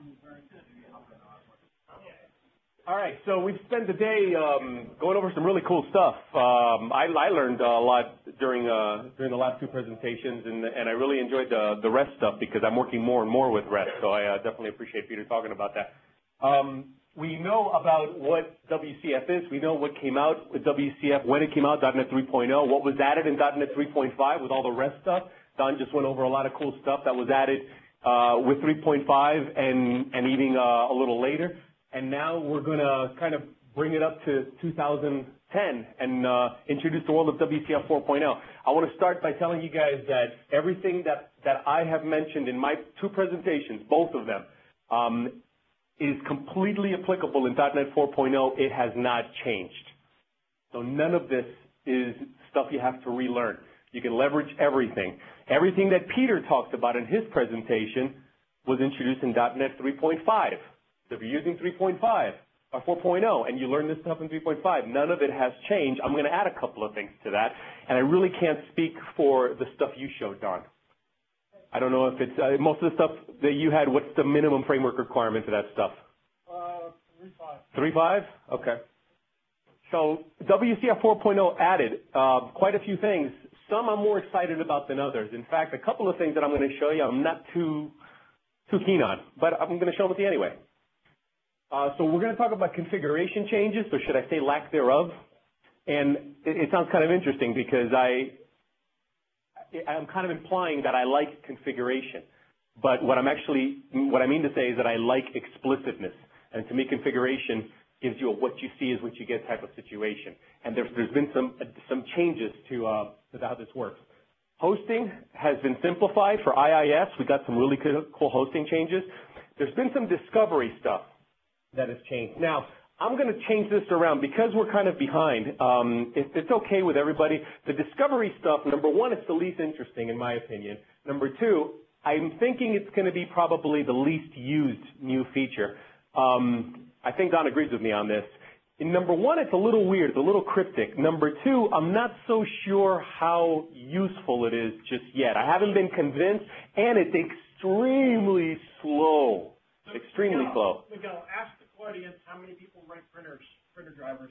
All right, so we've spent the day going over some really cool stuff. I learned a lot during the last two presentations, and I really enjoyed the REST stuff because I'm working more and more with REST, so I definitely appreciate Peter talking about that. We know about what WCF is. We know what came out with WCF, when it came out, .NET 3.0, what was added in .NET 3.5 with all the REST stuff. Don just went over a lot of cool stuff that was added with 3.5 and even a little later. And now we're going to kind of bring it up to 2010 and introduce the world of WCF 4.0. I want to start by telling you guys that everything that I have mentioned in my two presentations, both of them, is completely applicable in .NET 4.0. It has not changed. So none of this is stuff you have to relearn. You can leverage everything. Everything that Peter talked about in his presentation was introduced in .NET 3.5. So if you're using 3.5 or 4.0 and you learn this stuff in 3.5, none of it has changed. I'm going to add a couple of things to that, and I really can't speak for the stuff you showed, Don. I don't know if it's most of the stuff that you had. What's the minimum framework requirement for that stuff? 3.5. 3.5? Okay. So WCF 4.0 added quite a few things. Some I'm more excited about than others. In fact, a couple of things that I'm going to show you I'm not too keen on, but I'm going to show them to you anyway. So we're going to talk about configuration changes, or should I say lack thereof? And it sounds kind of interesting because I'm kind of implying that I like configuration. But what I mean to say is that I like explicitness. And to me, configuration gives you a what you see is what you get type of situation. And there's been some changes to how this works. Hosting has been simplified for IIS. We got some really cool hosting changes. There's been some discovery stuff that has changed. Now, I'm going to change this around because we're kind of behind. If it's okay with everybody, the discovery stuff, number one, it's the least interesting in my opinion. Number two, I'm thinking it's going to be probably the least used new feature. I think Don agrees with me on this. In number one, it's a little weird, it's a little cryptic. Number two, I'm not so sure how useful it is just yet. I haven't been convinced, and it's extremely slow. Extremely slow. Miguel, ask the audience how many people write printer drivers.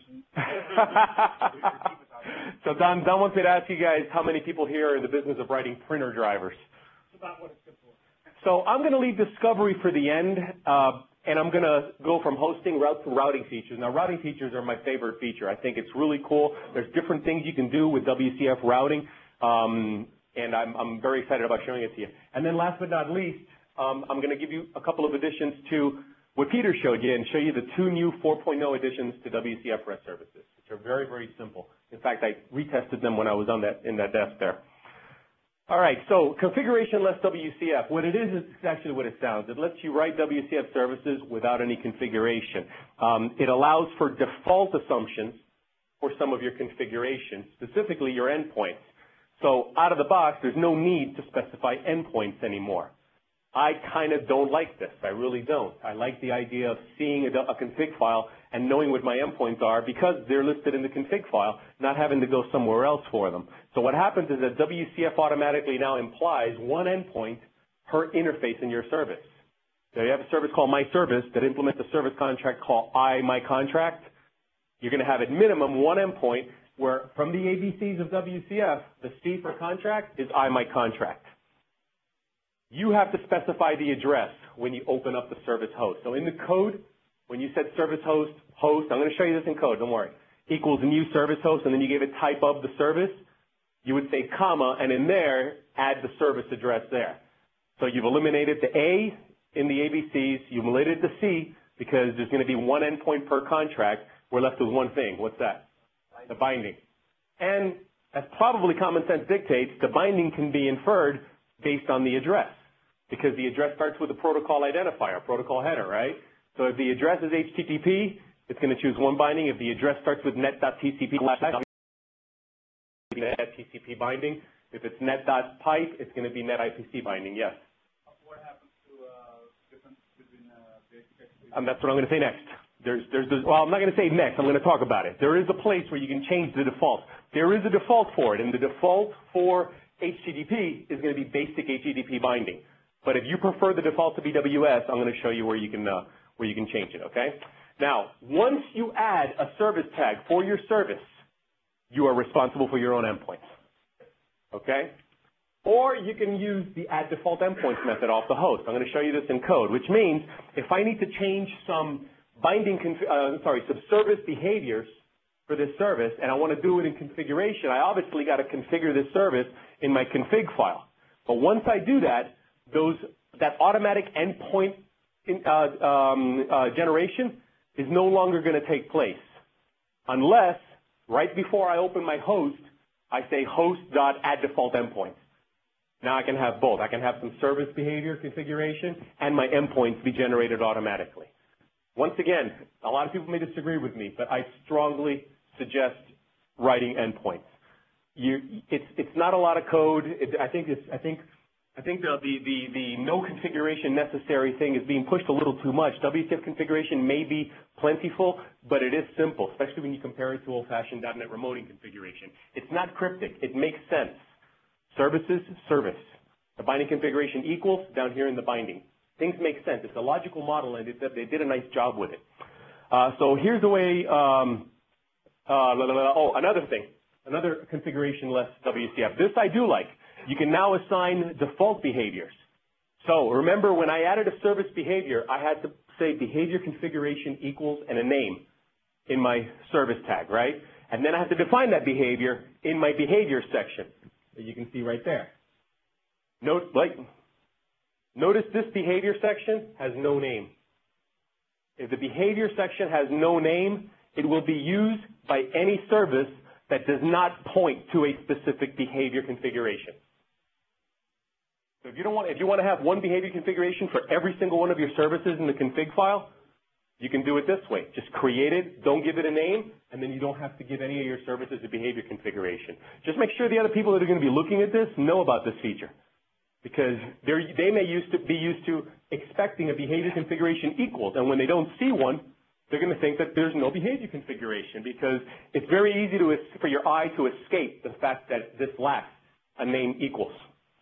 So Don wants me to ask you guys how many people here are in the business of writing printer drivers. It's about what it's good for. So I'm going to leave discovery for the end, and I'm going to go from hosting to routing features. Now, routing features are my favorite feature. I think it's really cool. There's different things you can do with WCF routing, and I'm very excited about showing it to you. And then last but not least, I'm going to give you a couple of additions to what Peter showed you and show you the two new 4.0 additions to WCF REST services, which are very, very simple. In fact, I retested them when I was in that desk there. All right, so configuration less WCF. What it is actually what it sounds. It lets you write WCF services without any configuration. It allows for default assumptions for some of your configurations, specifically your endpoints. So out of the box, there's no need to specify endpoints anymore. I kind of don't like this. I really don't. I like the idea of seeing a config file and knowing what my endpoints are because they're listed in the config file, not having to go somewhere else for them. So what happens is that WCF automatically now implies one endpoint per interface in your service. So you have a service called MyService that implements a service contract called IMyContract. You're going to have at minimum one endpoint where from the ABCs of WCF, the C for contract is IMyContract. You have to specify the address when you open up the service host. So in the code, when you said service host, I'm going to show you this in code, don't worry, equals new service host, and then you gave it type of the service, you would say comma, and in there, add the service address there. So you've eliminated the A in the ABCs, you've eliminated the C, because there's going to be one endpoint per contract. We're left with one thing. What's that? The binding. And as probably common sense dictates, the binding can be inferred based on the address, because the address starts with a protocol identifier, protocol header, right? So if the address is HTTP, it's going to choose one binding. If the address starts with net.tcp, net.tcp binding. If it's net.pipe, it's going to be net.IPC binding, yes. What happens to difference between basic? That's what I'm going to say next. Well, I'm not going to say next. I'm going to talk about it. There is a place where you can change the default. There is a default for it, and the default for HTTP is going to be basic HTTP binding. But if you prefer the default to be WS, I'm going to show you where you can change it, okay? Now, once you add a service tag for your service, you are responsible for your own endpoints, okay? Or you can use the add default endpoints method off the host. I'm going to show you this in code, which means if I need to change some some service behaviors for this service, and I want to do it in configuration, I obviously got to configure this service in my config file. But once I do that, that automatic endpoint generation is no longer going to take place unless right before I open my host, I say host.addDefaultEndpoints. Now I can have both. I can have some service behavior configuration and my endpoints be generated automatically. Once again, a lot of people may disagree with me, but I strongly suggest writing endpoints. It's not a lot of code. I think the no configuration necessary thing is being pushed a little too much. WCF configuration may be plentiful, but it is simple, especially when you compare it to old-fashioned .NET remoting configuration. It's not cryptic. It makes sense. Services, service. The binding configuration equals down here in the binding. Things make sense. It's a logical model, and they did a nice job with it. So here's the way. Another thing, another configuration less WCF. This I do like. You can now assign default behaviors. So remember, when I added a service behavior, I had to say behavior configuration equals and a name in my service tag, right? And then I have to define that behavior in my behavior section that you can see right there. Notice this behavior section has no name. If the behavior section has no name, it will be used by any service that does not point to a specific behavior configuration. So if you want to have one behavior configuration for every single one of your services in the config file, you can do it this way. Just create it, don't give it a name, and then you don't have to give any of your services a behavior configuration. Just make sure the other people that are going to be looking at this know about this feature, because they may be used to expecting a behavior configuration equals, and when they don't see one, they're going to think that there's no behavior configuration, because it's very easy for your eye to escape the fact that this lacks a name equals.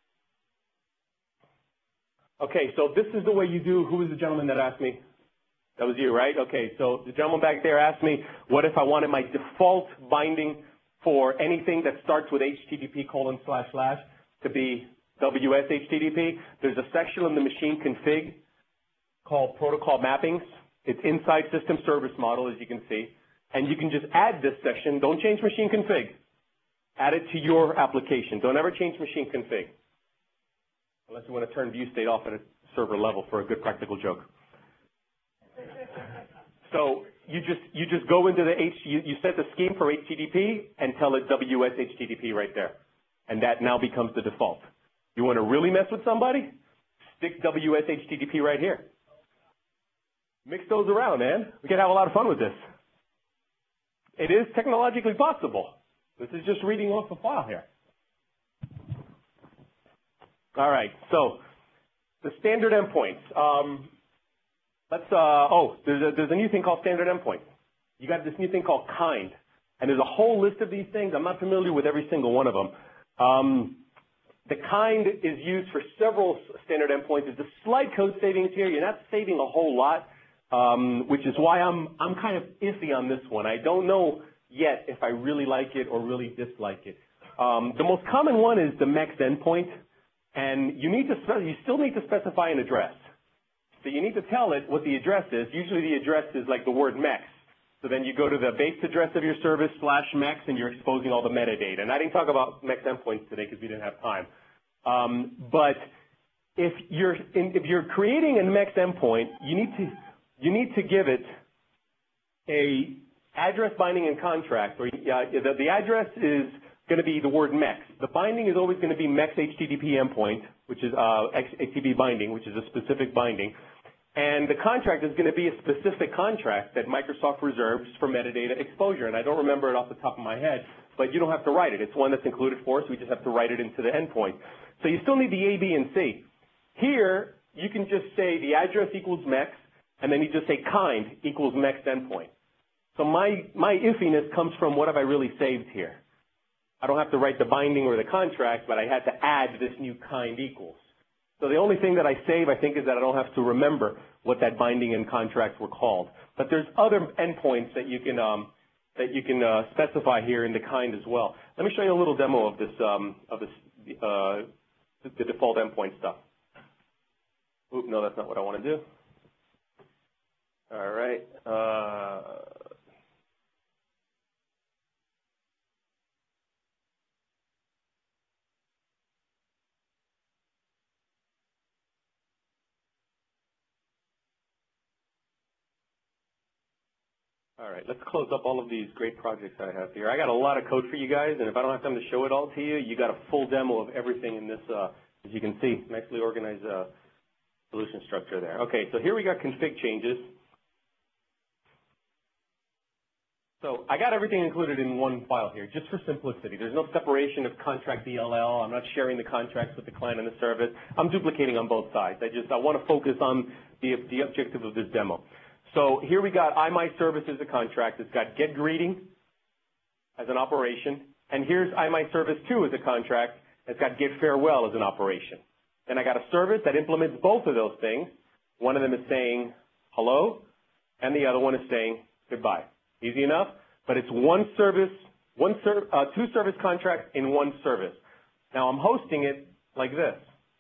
Okay, so this is the way you do. Who was the gentleman that asked me? That was you, right? Okay, so the gentleman back there asked me, what if I wanted my default binding for anything that starts with HTTP : to be WS HTTP? There's a section in the machine config called protocol mappings. It's inside system service model, as you can see. And you can just add this section. Don't change machine config. Add it to your application. Don't ever change machine config, unless you want to turn view state off at a server level for a good practical joke. So you just go into you set the scheme for HTTP and tell it WS HTTP right there. And that now becomes the default. You want to really mess with somebody? Stick WS HTTP right here. Mix those around, man. We can have a lot of fun with this. It is technologically possible. This is just reading off a file here. All right, so the standard endpoints. There's a new thing called standard endpoint. You got this new thing called kind, and there's a whole list of these things. I'm not familiar with every single one of them. The kind is used for several standard endpoints. There's a slight code savings here. You're not saving a whole lot, which is why I'm kind of iffy on this one. I don't know yet if I really like it or really dislike it. The most common one is the MEX endpoint, and you still need to specify an address. So you need to tell it what the address is. Usually the address is like the word MEX. So then you go to the base address of your service /MEX, and you're exposing all the metadata. And I didn't talk about MEX endpoints today because we didn't have time. But if you're creating a MEX endpoint, you need to give it a address, binding, and contract. Or the address is going to be the word MEX. The binding is always going to be MEX HTTP endpoint, which is HTTP binding, which is a specific binding. And the contract is going to be a specific contract that Microsoft reserves for metadata exposure. And I don't remember it off the top of my head, but you don't have to write it. It's one that's included for us. We just have to write it into the endpoint. So you still need the A, B, and C. Here, you can just say the address equals MEX, and then you just say kind equals MEX endpoint. So my iffiness comes from what have I really saved here. I don't have to write the binding or the contract, but I had to add this new kind equals. So the only thing that I save, I think, is that I don't have to remember what that binding and contracts were called. But there's other endpoints that you can specify here in the kind as well. Let me show you a little demo of the default endpoint stuff. Oop, no, that's not what I want to do. All right. All right, let's close up all of these great projects I have here. I got a lot of code for you guys, and if I don't have time to show it all to you, you got a full demo of everything in this, as you can see, nicely organized solution structure there. Okay, so here we got config changes. So I got everything included in one file here, just for simplicity. There's no separation of contract DLL. I'm not sharing the contracts with the client and the service. I'm duplicating on both sides. I want to focus on the objective of this demo. So here we got iMyService as a contract. It's got getGreeting as an operation. And here's iMyService2 as a contract. It's got getFarewell as an operation. Then I got a service that implements both of those things. One of them is saying hello, and the other one is saying goodbye. Easy enough, but it's one service, two service contracts in one service. Now I'm hosting it like this.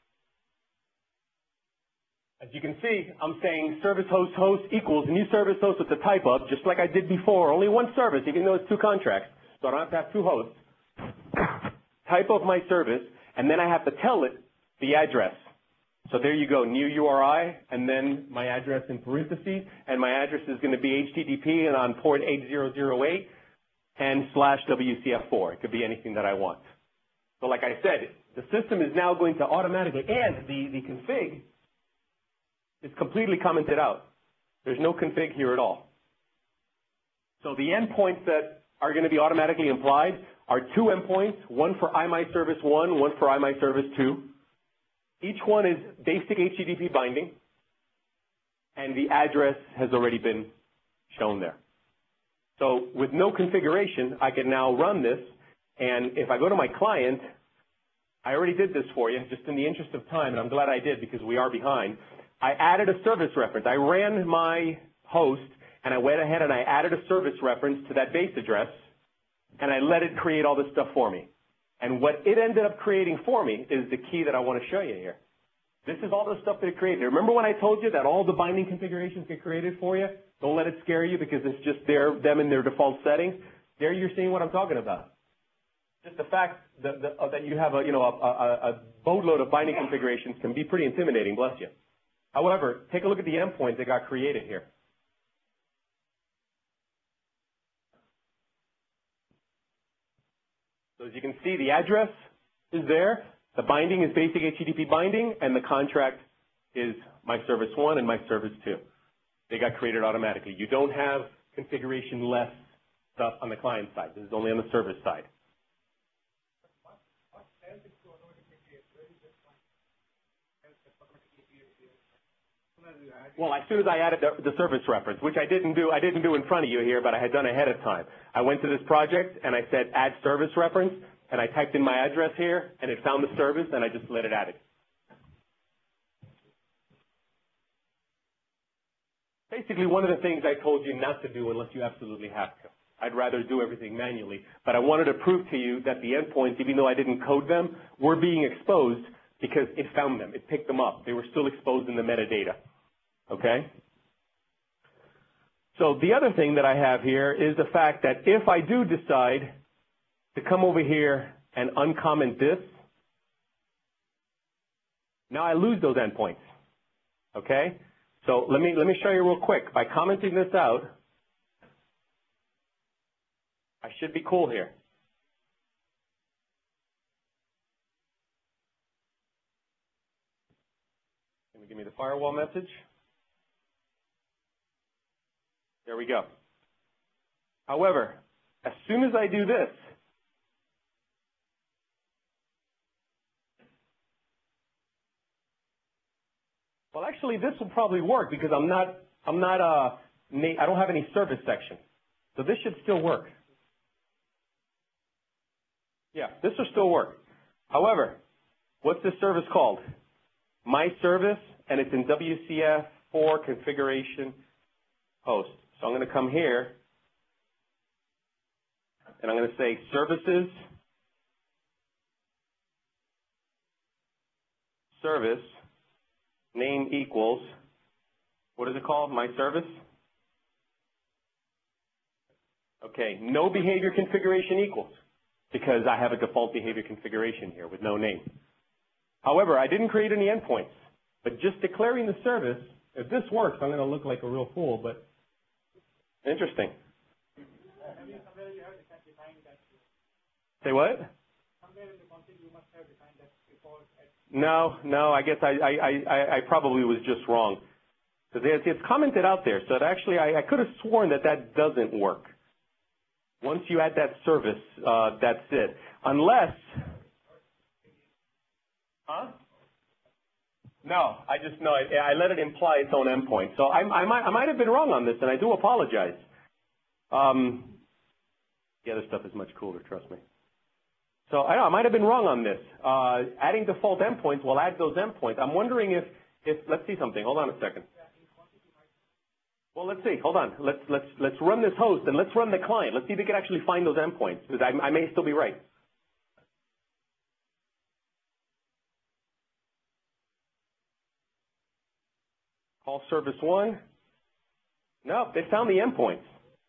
As you can see, I'm saying service host host equals new service host with the type of, just like I did before, only one service, even though it's two contracts, so I don't have to have two hosts. Type of my service, and then I have to tell it the address. So there you go, new URI, and then my address in parentheses, and my address is going to be HTTP and on port 8008 and /WCF4. It could be anything that I want. So like I said, the system is now going to automatically, and the config is completely commented out. There's no config here at all. So the endpoints that are going to be automatically implied are two endpoints, one for iMyService1, one for iMyService2. Each one is basic HTTP binding, and the address has already been shown there. So with no configuration, I can now run this, and if I go to my client, I already did this for you, just in the interest of time, and I'm glad I did because we are behind. I added a service reference. I ran my host, and I went ahead and I added a service reference to that base address, and I let it create all this stuff for me. And what it ended up creating for me is the key that I want to show you here. This is all the stuff that it created. Remember when I told you that all the binding configurations get created for you? Don't let it scare you because it's just them in their default settings. There you're seeing what I'm talking about. Just the fact that you have a boatload of binding configurations can be pretty intimidating, bless you. However, take a look at the endpoint that got created here. So as you can see, the address is there. The binding is basic HTTP binding, and the contract is MyService1 and MyService2. They got created automatically. You don't have configuration-less stuff on the client side. This is only on the service side. Well, as soon as I added the service reference, which I didn't do in front of you here, but I had done ahead of time. I went to this project and I said add service reference, and I typed in my address here, and it found the service, and I just let it add it. Basically, one of the things I told you not to do unless you absolutely have to. I'd rather do everything manually, but I wanted to prove to you that the endpoints, even though I didn't code them, were being exposed because it found them. It picked them up. They were still exposed in the metadata. Okay? So the other thing that I have here is the fact that if I do decide to come over here and uncomment this, now I lose those endpoints. Okay? So let me show you real quick. By commenting this out, I should be cool here. Can you give me the firewall message? There we go. However, as soon as I do this, well, actually, this will probably work because I don't have any service section. So this should still work. Yeah, this will still work. However, what's this service called? my service, and it's in WCF4 configuration host. So I'm going to come here, and I'm going to say services, service, name equals, what is it called? My service? Okay, no behavior configuration equals, because I have a default behavior configuration here with no name. However, I didn't create any endpoints, but just declaring the service, if this works, I'm going to look like a real fool, but interesting. Say what? No, I guess I probably was just wrong. Because it's commented out there, so actually I could have sworn that that doesn't work. Once you add that service, that's it. Unless, huh? No, I let it imply its own endpoint. So I might have been wrong on this, and I do apologize. The other stuff is much cooler, trust me. So I might have been wrong on this. Adding default endpoints will add those endpoints. I'm wondering if let's see something. Hold on a second. Well, let's see. Hold on. Let's run this host and let's run the client. Let's see if we can actually find those endpoints, because I may still be right. Call service 1. No, they found the endpoints.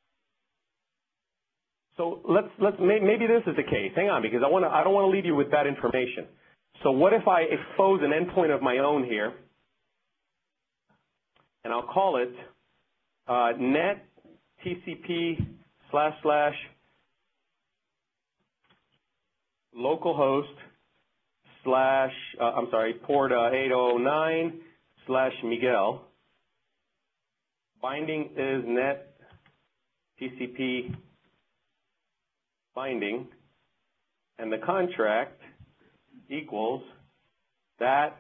So maybe this is the case. Hang on, because I don't want to leave you with bad information. So what if I expose an endpoint of my own here, and I'll call it net TCP / localhost / port 809 / Miguel. Binding is net TCP binding, and the contract equals that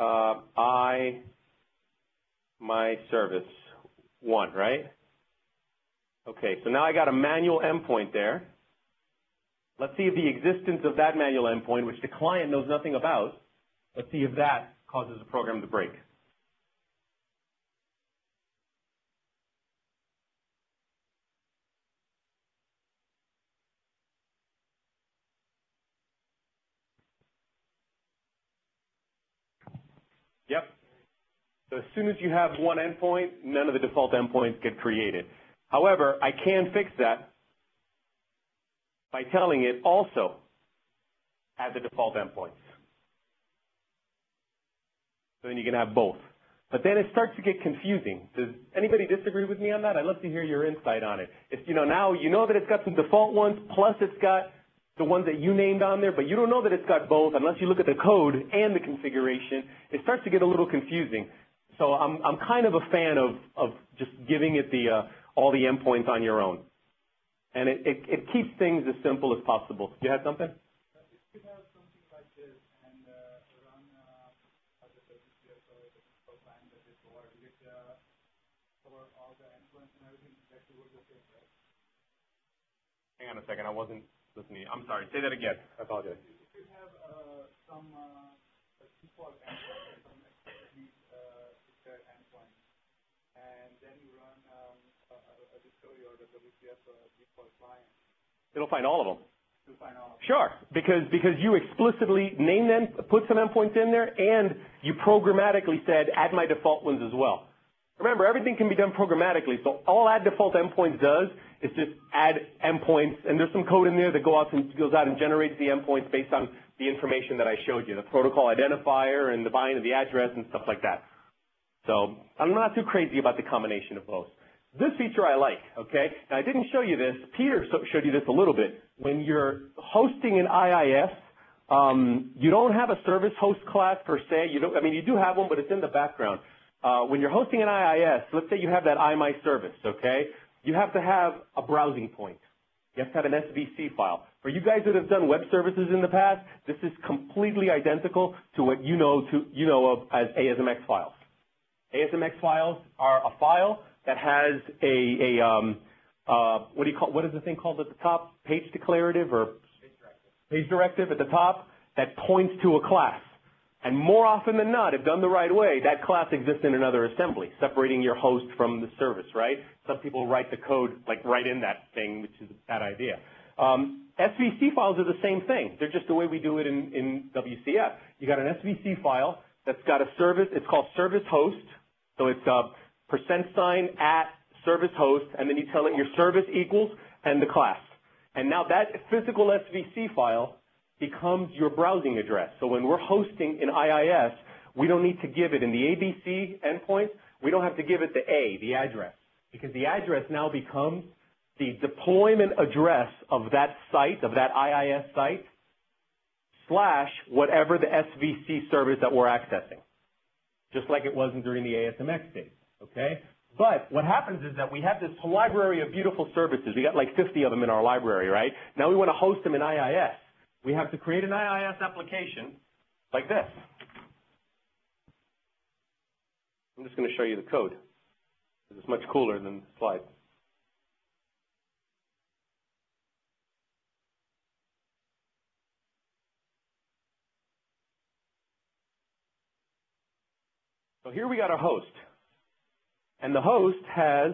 my service 1, right? Okay, so now I got a manual endpoint there. Let's see if the existence of that manual endpoint, which the client knows nothing about, let's see if that causes the program to break. Yep. So as soon as you have one endpoint, none of the default endpoints get created. However, I can fix that by telling it also add the default endpoints. So then you can have both. But then it starts to get confusing. Does anybody disagree with me on that? I'd love to hear your insight on it. If, now you know that it's got some default ones, plus it's got the ones that you named on there, but you don't know that it's got both unless you look at the code and the configuration. It starts to get a little confusing. So I'm kind of a fan of just giving it all the endpoints on your own. And it keeps things as simple as possible. You had something? If you have something like this and run the WCF or the program that is provided, will it cover all the endpoints and everything that you would say, right? Hang on a second. I wasn't listening. I'm sorry. Say that again. I apologize. If you have some default endpoint, some explicitly declared endpoint, and then you run a discovery or the WCF default client, It'll find all of them. It'll find all of them. Sure, because you explicitly named them, put some endpoints in there, and you programmatically said add my default ones as well. Remember, everything can be done programmatically, so all add default endpoints does is just add endpoints, and there's some code in there that goes out and generates the endpoints based on the information that I showed you, the protocol identifier and the bind of the address and stuff like that. So I'm not too crazy about the combination of both. This feature I like, okay? Now, I didn't show you this. Peter showed you this a little bit. When you're hosting an IIS, you don't have a service host class per se. You do have one, but it's in the background. When you're hosting an IIS, let's say you have that IMyService, okay? You have to have a browsing point. You have to have an SVC file. For you guys that have done web services in the past, this is completely identical to what you know of as ASMX files. ASMX files are a file that has what is the thing called at the top? Page declarative or page directive at the top that points to a class. And more often than not, if done the right way, that class exists in another assembly, separating your host from the service, right? Some people write the code like right in that thing, which is a bad idea. SVC files are the same thing. They're just the way we do it in WCF. You got an SVC file that's got a service. It's called service host. So it's $@ at service host, and then you tell it your service equals and the class. And now that physical SVC file becomes your browsing address. So when we're hosting in IIS, we don't need to give it in the ABC endpoint. We don't have to give it the A, the address, because the address now becomes the deployment address of that site, of that IIS site, / whatever the SVC service that we're accessing, just like it wasn't during the ASMX days, okay? But what happens is that we have this library of beautiful services. We got like 50 of them in our library, right? Now we want to host them in IIS. We have to create an IIS application like this. I'm just going to show you the code. It's much cooler than the slide. So here we got our host. And the host has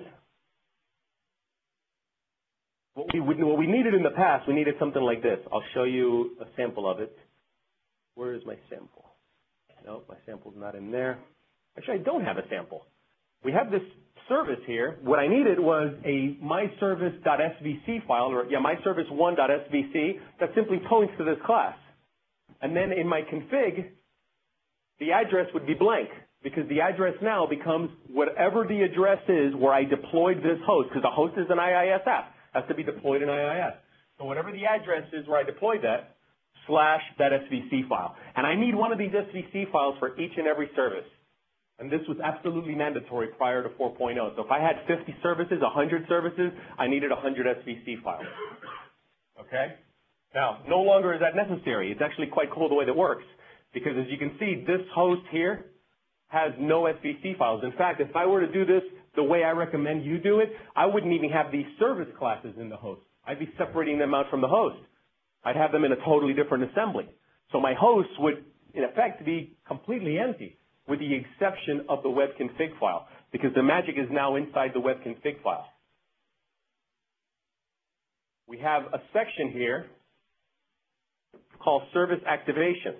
what we needed in the past. We needed something like this. I'll show you a sample of it. Where is my sample? No, my sample's not in there. Actually, I don't have a sample. We have this service here. What I needed was a myservice.svc file, or myservice1.svc that simply points to this class. And then in my config, the address would be blank, because the address now becomes whatever the address is where I deployed this host, because the host is an IIS app, has to be deployed in IIS. So whatever the address is where I deployed that, / that SVC file. And I need one of these SVC files for each and every service. And this was absolutely mandatory prior to 4.0. So if I had 50 services, 100 services, I needed 100 SVC files. Okay? Now, no longer is that necessary. It's actually quite cool the way that works, because as you can see, this host here has no SVC files. In fact, if I were to do this the way I recommend you do it, I wouldn't even have these service classes in the host. I'd be separating them out from the host. I'd have them in a totally different assembly. So my hosts would, in effect, be completely empty, with the exception of the web config file, because the magic is now inside the web config file. We have a section here called service activations.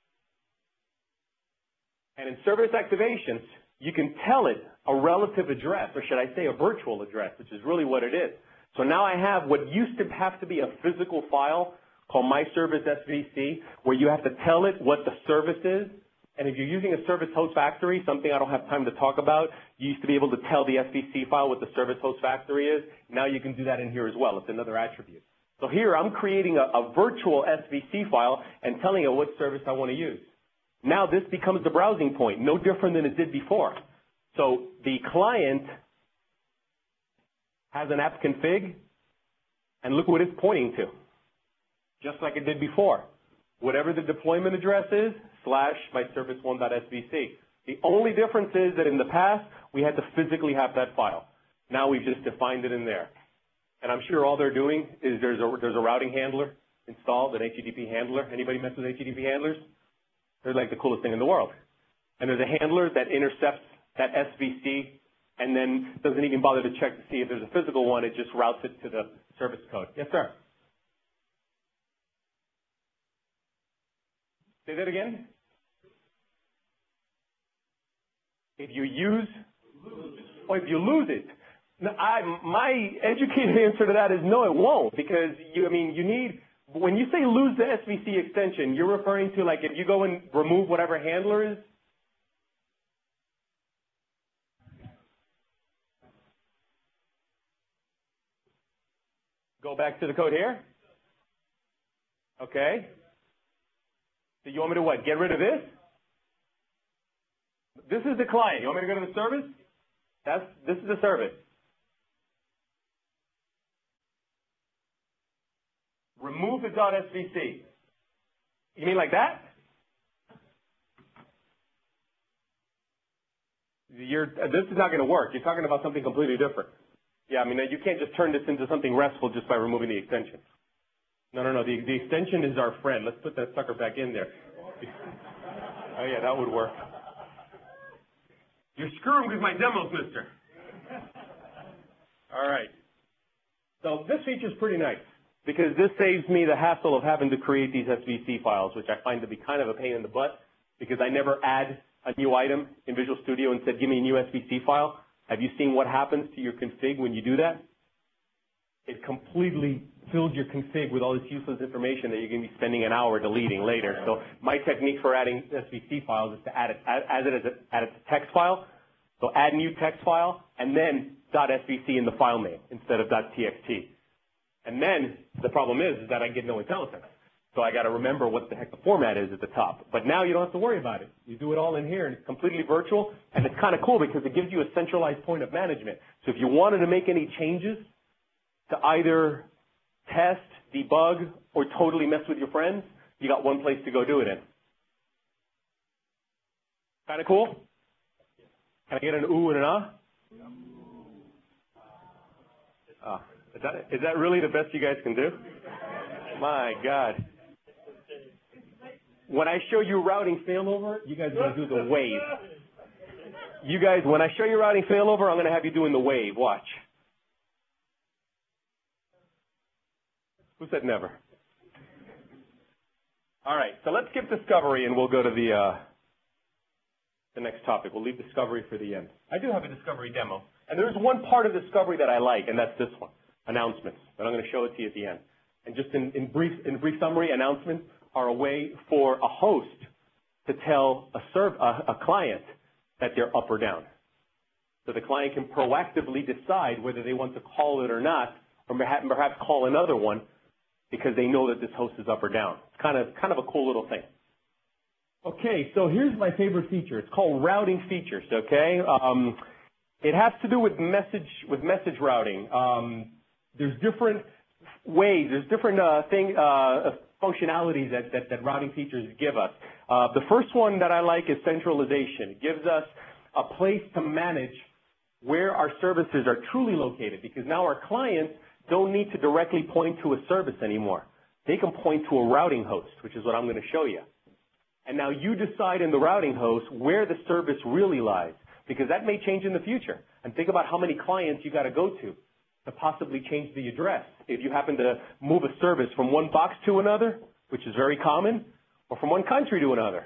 And in service activations, you can tell it a relative address, or should I say a virtual address, which is really what it is. So now I have what used to have to be a physical file called myservice.svc, where you have to tell it what the service is. And if you're using a service host factory, something I don't have time to talk about, you used to be able to tell the SVC file what the service host factory is. Now you can do that in here as well. It's another attribute. So here I'm creating a virtual SVC file and telling it what service I want to use. Now this becomes the browsing point, no different than it did before. So the client has an app config, and look what it's pointing to, just like it did before. Whatever the deployment address is, / myservice1.svc. The only difference is that in the past, we had to physically have that file. Now we've just defined it in there. And I'm sure all they're doing is there's a routing handler installed, an HTTP handler. Anybody mess with HTTP handlers? They're like the coolest thing in the world. And there's a handler that intercepts that SVC and then doesn't even bother to check to see if there's a physical one. It just routes it to the service code. Yes, sir? Say that again? If you use, or if you lose it. Now, my educated answer to that is no, it won't, because you need, when you say lose the SVC extension, you're referring to like if you go and remove whatever handler is? Go back to the code here? Okay. So you want me to what? Get rid of this? This is the client. You want me to go to the service? This is the service. Remove the .svc. You mean like that? This is not going to work. You're talking about something completely different. Yeah, I mean, you can't just turn this into something RESTful just by removing the extension. No. The extension is our friend. Let's put that sucker back in there. Oh yeah, that would work. You're screwing with my demos, mister. All right. So this feature is pretty nice because this saves me the hassle of having to create these SVC files, which I find to be kind of a pain in the butt because I never add a new item in Visual Studio and said, give me a new SVC file. Have you seen what happens to your config when you do that? It completely fills your config with all this useless information that you're going to be spending an hour deleting later. So my technique for adding SVC files is to add it as a text file. So add new text file and then .svc in the file name instead of .txt. And then the problem is that I get no IntelliSense. So I got to remember what the heck the format is at the top. But now you don't have to worry about it. You do it all in here, and it's completely virtual, and it's kind of cool because it gives you a centralized point of management. So if you wanted to make any changes to either test, debug, or totally mess with your friends, you got one place to go do it in. Kind of cool? Can I get an ooh and an ah? Is that really the best you guys can do? My God. When I show you routing failover, you guys are going to do the wave. You guys, when I show you routing failover, I'm going to have you doing the wave. Watch. Who said never? All right, so let's skip discovery and we'll go to the next topic. We'll leave discovery for the end. I do have a discovery demo. And there's one part of discovery that I like, and that's this one, announcements. But I'm going to show it to you at the end. And just in brief summary, announcements are a way for a host to tell a client that they're up or down. So the client can proactively decide whether they want to call it or not, or perhaps call another one because they know that this host is up or down. It's kind of a cool little thing. Okay, so here's my favorite feature. It's called routing features, okay? It has to do with message routing. There's different ways, there's different functionalities that routing features give us. The first one that I like is centralization. It gives us a place to manage where our services are truly located because now our clients don't need to directly point to a service anymore. They can point to a routing host, which is what I'm going to show you. And now you decide in the routing host where the service really lies because that may change in the future. And think about how many clients you got to go to possibly change the address. If you happen to move a service from one box to another, which is very common, or from one country to another.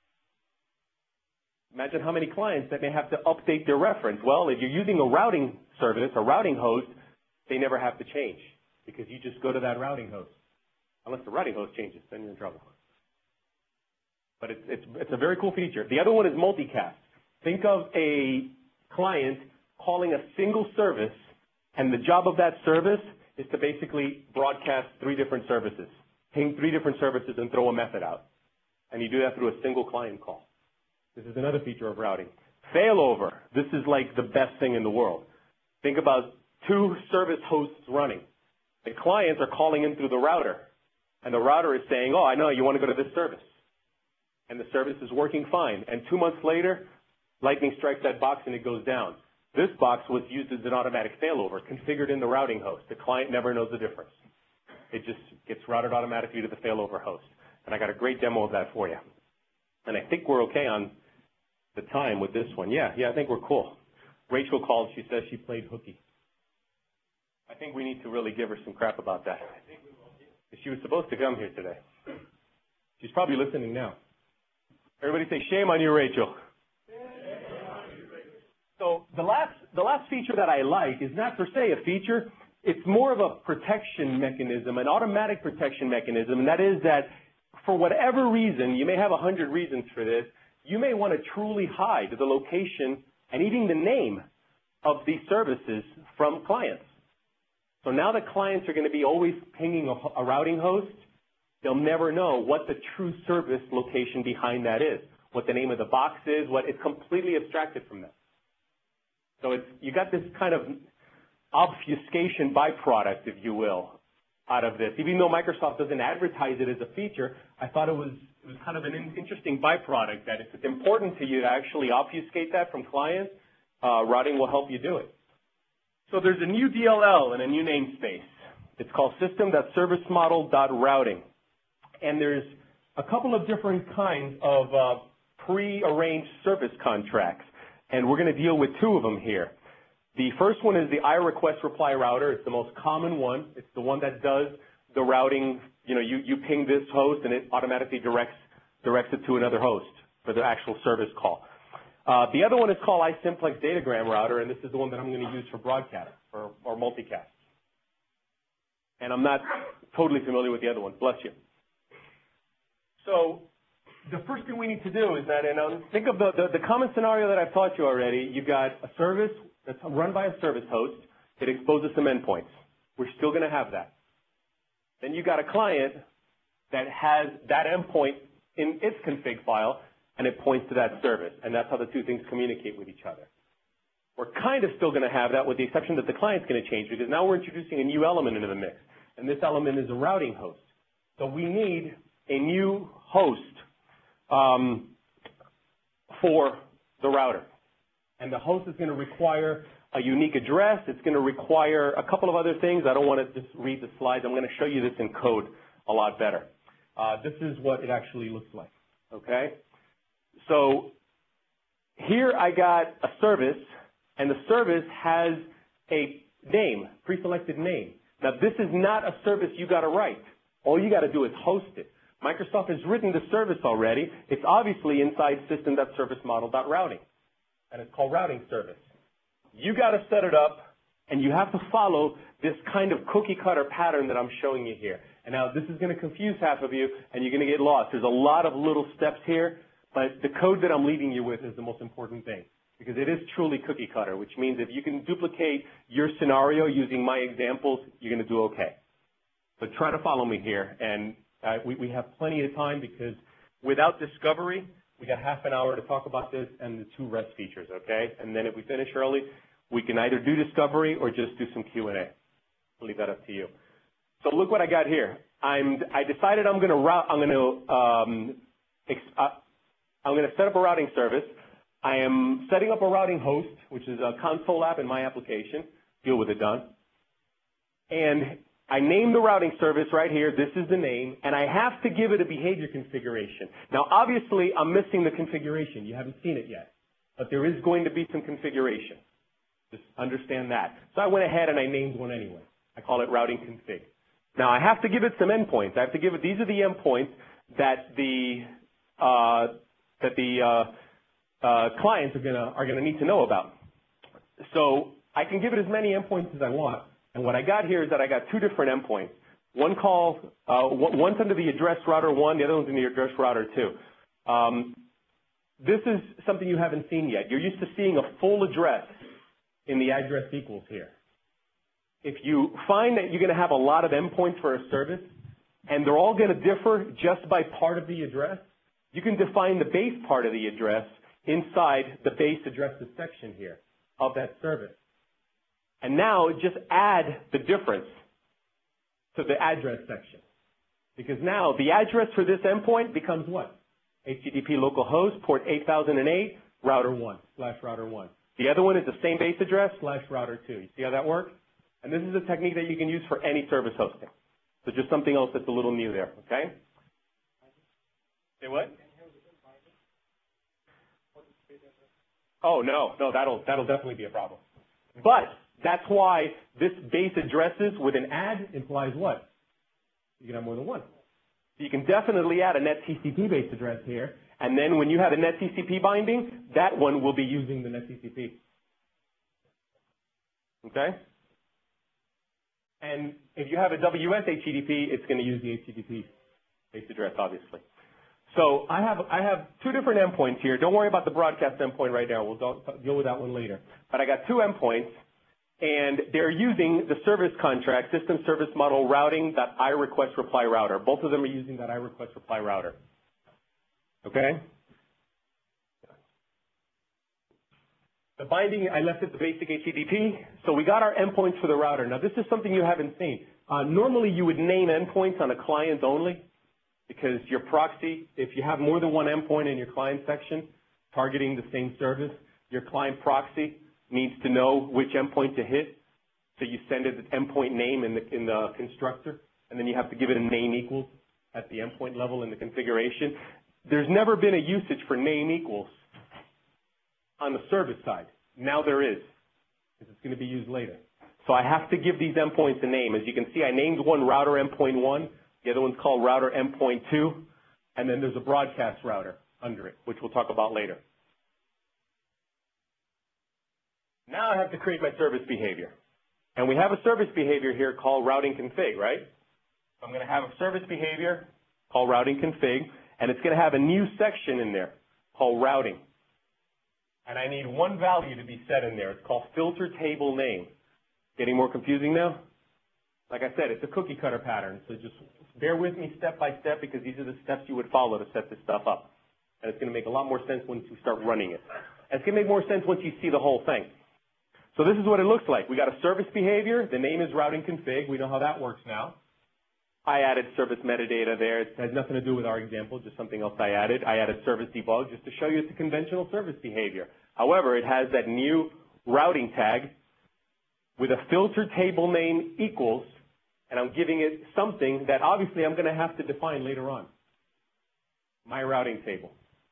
Imagine how many clients that may have to update their reference. Well, if you're using a routing service, a routing host, they never have to change because you just go to that routing host. Unless the routing host changes, then you're in trouble. But it's a very cool feature. The other one is multicast. Think of a client calling a single service, and the job of that service is to basically broadcast 3 different services, ping 3 different services and throw a method out. And you do that through a single client call. This is another feature of routing. Failover. This is like the best thing in the world. Think about 2 service hosts running. The clients are calling in through the router, and the router is saying, oh, I know you want to go to this service. And the service is working fine. And 2 months later, lightning strikes that box and it goes down. This box was used as an automatic failover, configured in the routing host. The client never knows the difference. It just gets routed automatically to the failover host. And I got a great demo of that for you. And I think we're okay on the time with this one. Yeah, I think we're cool. Rachel called. She says she played hooky. I think we need to really give her some crap about that. She was supposed to come here today. She's probably listening now. Everybody say, shame on you, Rachel. So the last feature that I like is not per se a feature. It's more of a protection mechanism, an automatic protection mechanism, and that is that for whatever reason, you may have 100 reasons for this, you may want to truly hide the location and even the name of these services from clients. So now that clients are going to be always pinging a routing host, they'll never know what the true service location behind that is, what the name of the box is, it's completely abstracted from them. So you got this kind of obfuscation byproduct, if you will, out of this. Even though Microsoft doesn't advertise it as a feature, I thought it was kind of an interesting byproduct that if it's important to you to actually obfuscate that from clients, routing will help you do it. So there's a new DLL and a new namespace. It's called system.servicemodel.routing. And there's a couple of different kinds of pre-arranged service contracts, and we're going to deal with two of them here. The first one is the iRequest reply router. It's the most common one. It's the one that does the routing. You ping this host, and it automatically directs it to another host for the actual service call. The other one is called iSimplex Datagram Router, and this is the one that I'm going to use for broadcast or multicast. And I'm not totally familiar with the other one. Bless you. So the first thing we need to do is that, think of the common scenario that I've taught you already. You've got a service that's run by a service host. It exposes some endpoints. We're still going to have that. Then you've got a client that has that endpoint in its config file, and it points to that service, and that's how the two things communicate with each other. We're kind of still going to have that with the exception that the client's going to change, because now we're introducing a new element into the mix, and this element is a routing host. So we need a new host for the router, and the host is going to require a unique address. It's going to require a couple of other things. I don't want to just read the slides. I'm going to show you this in code a lot better. This is what it actually looks like, okay? So here I got a service, and the service has a name, pre-selected name. Now, this is not a service you got to write. All you got to do is host it. Microsoft has written the service already. It's obviously inside system.servicemodel.routing, and it's called routing service. You got to set it up, and you have to follow this kind of cookie-cutter pattern that I'm showing you here. And now this is going to confuse half of you, and you're going to get lost. There's a lot of little steps here, but the code that I'm leaving you with is the most important thing, because it is truly cookie-cutter, which means if you can duplicate your scenario using my examples, you're going to do okay. So try to follow me here, and we have plenty of time, because without discovery, we got half an hour to talk about this and the two REST features, okay? And then if we finish early, we can either do discovery or just do some Q&A. I'll leave that up to you. So look what I got here. I decided I'm going to set up a routing service. I am setting up a routing host, which is a console app in my application. Deal with it, done. And I named the routing service right here. This is the name, and I have to give it a behavior configuration. Now, obviously, I'm missing the configuration. You haven't seen it yet, but there is going to be some configuration. Just understand that. So I went ahead and I named one anyway. I call it routing config. Now, I have to give it some endpoints. I have to give it, these are the endpoints that the clients are gonna need to know about. So I can give it as many endpoints as I want. And what I got here is that I got two different endpoints. One called, one's under the address router 1, the other one's in the address router 2. This is something you haven't seen yet. You're used to seeing a full address in the address equals here. If you find that you're going to have a lot of endpoints for a service, and they're all going to differ just by part of the address, you can define the base part of the address inside the base addresses section here of that service. And now just add the difference to the address section. Because now the address for this endpoint becomes what? HTTP localhost port 8008 router 1 / router 1. The other one is the same base address / router 2. You see how that works? And this is a technique that you can use for any service hosting. So just something else that's a little new there, okay? Say what? Oh, no, that'll definitely be a problem. But that's why this base addresses with an add implies what? You can have more than one. So you can definitely add a NetTCP base address here, and then when you have a NetTCP binding, that one will be using the NetTCP. Okay? And if you have a WS HTTP, it's going to use the HTTP base address, obviously. So I have two different endpoints here. Don't worry about the broadcast endpoint right now. We'll deal with that one later. But I got two endpoints, and they're using the service contract, system service model routing that iRequest reply router. Both of them are using that iRequest reply router. Okay? The binding, I left it the basic HTTP. So we got our endpoints for the router. Now, this is something you haven't seen. Normally, you would name endpoints on a client only, because your proxy, if you have more than one endpoint in your client section targeting the same service, your client proxy needs to know which endpoint to hit. So you send it the endpoint name in the constructor, and then you have to give it a name equals at the endpoint level in the configuration. there's never been a usage for name equals on the service side. Now there is, because it's going to be used later. So I have to give these endpoints a name. As you can see, I named one router endpoint 1. The other one's called router endpoint 2. And then there's a broadcast router under it, which we'll talk about later. Now I have to create my service behavior. And we have a service behavior here called routing config, right? So I'm going to have a service behavior called routing config, and it's going to have a new section in there called routing. And I need one value to be set in there. It's called filter table name. Getting more confusing now? Like I said, it's a cookie cutter pattern, so just bear with me step by step because these are the steps you would follow to set this stuff up. And it's going to make a lot more sense once you start running it. And it's going to make more sense once you see the whole thing. So this is what it looks like. We got a service behavior. The name is routing config. We know how that works now. I added service metadata there. It has nothing to do with our example, just something else I added. I added service debug just to show you it's a conventional service behavior. However, it has that new routing tag with a filter table name equals, and I'm giving it something that obviously I'm going to have to define later on. My routing table.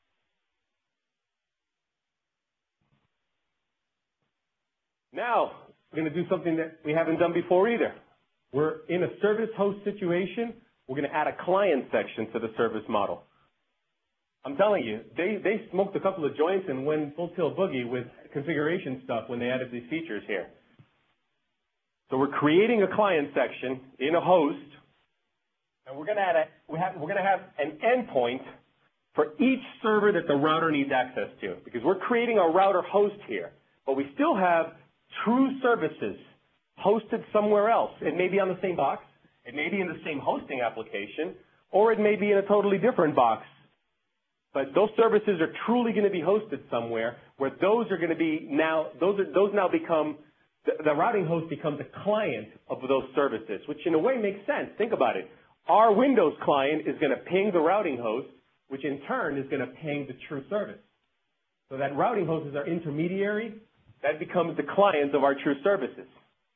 Now, we're going to do something that we haven't done before either. We're in a service host situation. We're going to add a client section to the service model. I'm telling you, they smoked a couple of joints and went full tilt boogie with configuration stuff when they added these features here. So we're creating a client section in a host, and we're going to have an endpoint for each server that the router needs access to, because we're creating a router host here, but we still have true services hosted somewhere else. It may be on the same box, it may be in the same hosting application, or it may be in a totally different box. But those services are truly going to be hosted somewhere where those are going to be now, those now become, the routing host becomes a client of those services, which in a way makes sense. Think about it. Our Windows client is going to ping the routing host, which in turn is going to ping the true service. So that routing host is our intermediary. That becomes the client of our true services.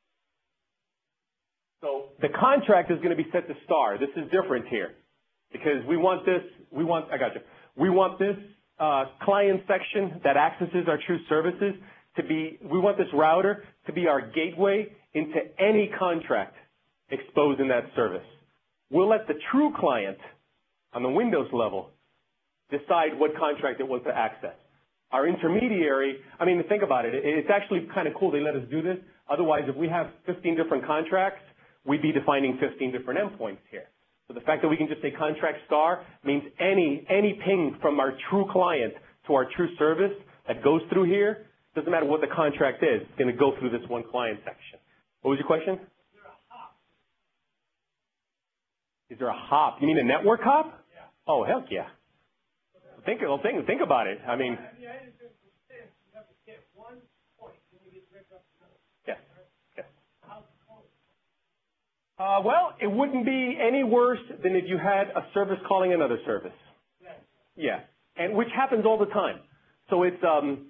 So the contract is going to be set to star. This is different here because we want this, we want this client section that accesses our true services to be, we want this router to be our gateway into any contract exposed in that service. We'll let the true client on the Windows level decide what contract it wants to access. Our intermediary, I mean, think about it. It's actually kind of cool they let us do this. Otherwise, if we have 15 different contracts, we'd be defining 15 different endpoints here. So the fact that we can just say contract star means any ping from our true client to our true service that goes through here, doesn't matter what the contract is, it's going to go through this one client section. What was your question? Is there a hop? You mean a network hop? Yeah. Oh, heck yeah. Think about it. I mean, yes. Well, it wouldn't be any worse than if you had a service calling another service. Yeah, and which happens all the time. So it's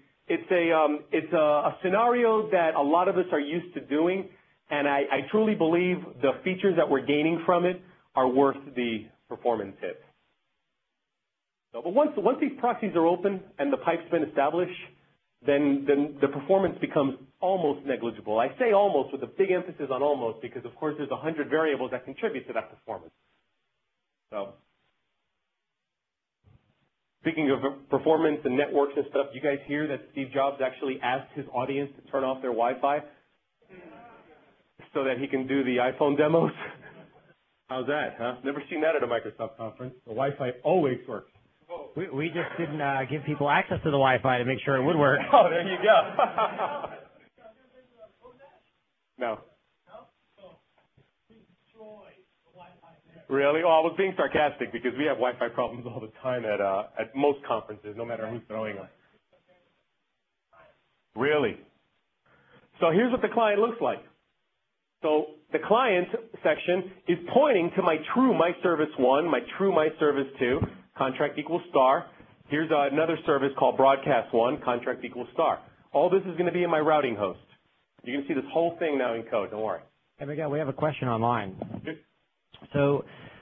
a scenario that a lot of us are used to doing, and I truly believe the features that we're gaining from it are worth the performance hit. So, but once these proxies are open and the pipe's been established, then the performance becomes almost negligible. I say almost with a big emphasis on almost because, of course, there's 100 variables that contribute to that performance. So, speaking of performance and networks and stuff, you guys hear that Steve Jobs actually asked his audience to turn off their Wi-Fi so that he can do the iPhone demos? How's that, huh? Never seen that at a Microsoft conference. The Wi-Fi always works. We just didn't give people access to the Wi-Fi to make sure it would work. Oh, there you go. No. Really? Oh, I was being sarcastic because we have Wi-Fi problems all the time at most conferences, no matter who's throwing them. Really? So here's what the client looks like. So the client section is pointing to my true My Service 1, my true My Service 2, contract equals star. Here's another service called Broadcast 1, contract equals star. All this is going to be in my routing host. You can see this whole thing now in code, don't worry. Hey, Miguel, we have a question online. So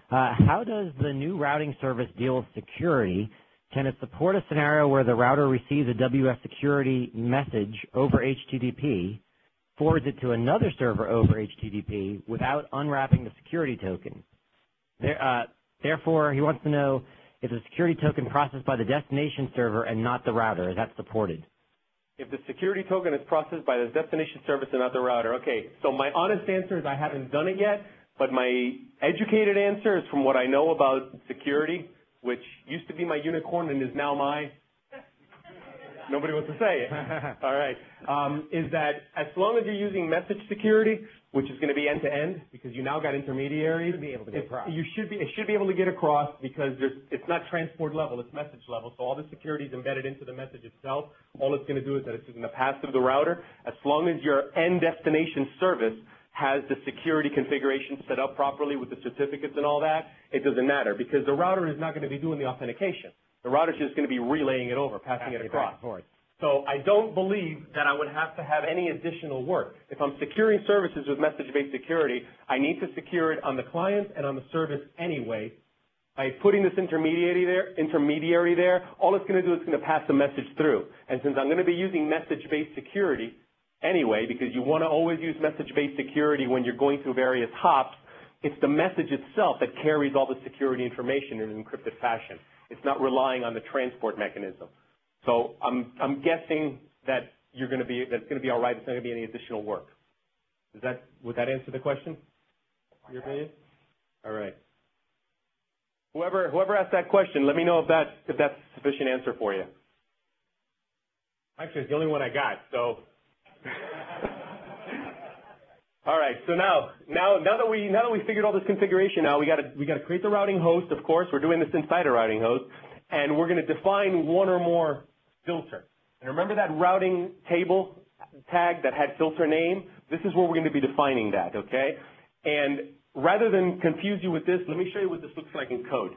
How does the new routing service deal with security? Can it support a scenario where the router receives a WS security message over HTTP, forwards it to another server over HTTP without unwrapping the security token? Therefore, he wants to know if the security token processed by the destination server and not the router. Is that supported? If the security token is processed by the destination service and not the router. Okay, so my honest answer is I haven't done it yet, but my educated answer is from what I know about security, which used to be my unicorn and is now my, nobody wants to say it. All right, is that as long as you're using message security, which is going to be end-to-end, because you now got intermediaries. Be able to get across. It should be able to get across because it's not transport level, it's message level. So all the security is embedded into the message itself. All it's going to do is that it's going to pass through the router. As long as your end destination service has the security configuration set up properly with the certificates and all that, it doesn't matter because the router is not going to be doing the authentication. The router is just going to be relaying it over, passing it across. So I don't believe that I would have to have any additional work. If I'm securing services with message-based security, I need to secure it on the client and on the service anyway. By putting this intermediary there, all it's going to do is it's going to pass the message through. And since I'm going to be using message-based security anyway, because you want to always use message-based security when you're going through various hops, it's the message itself that carries all the security information in an encrypted fashion. It's not relying on the transport mechanism. So I'm guessing that that's going to be all right. It's not going to be any additional work. Would that answer the question? Your opinion? All right. Whoever asked that question, let me know if that's a sufficient answer for you. Actually, it's the only one I got. So. All right. So now that we figured all this configuration out, we got to create the routing host. Of course, we're doing this inside a routing host, and we're going to define one or more filter. And remember that routing table tag that had filter name? This is where we're going to be defining that, okay? And rather than confuse you with this, let me show you what this looks like in code.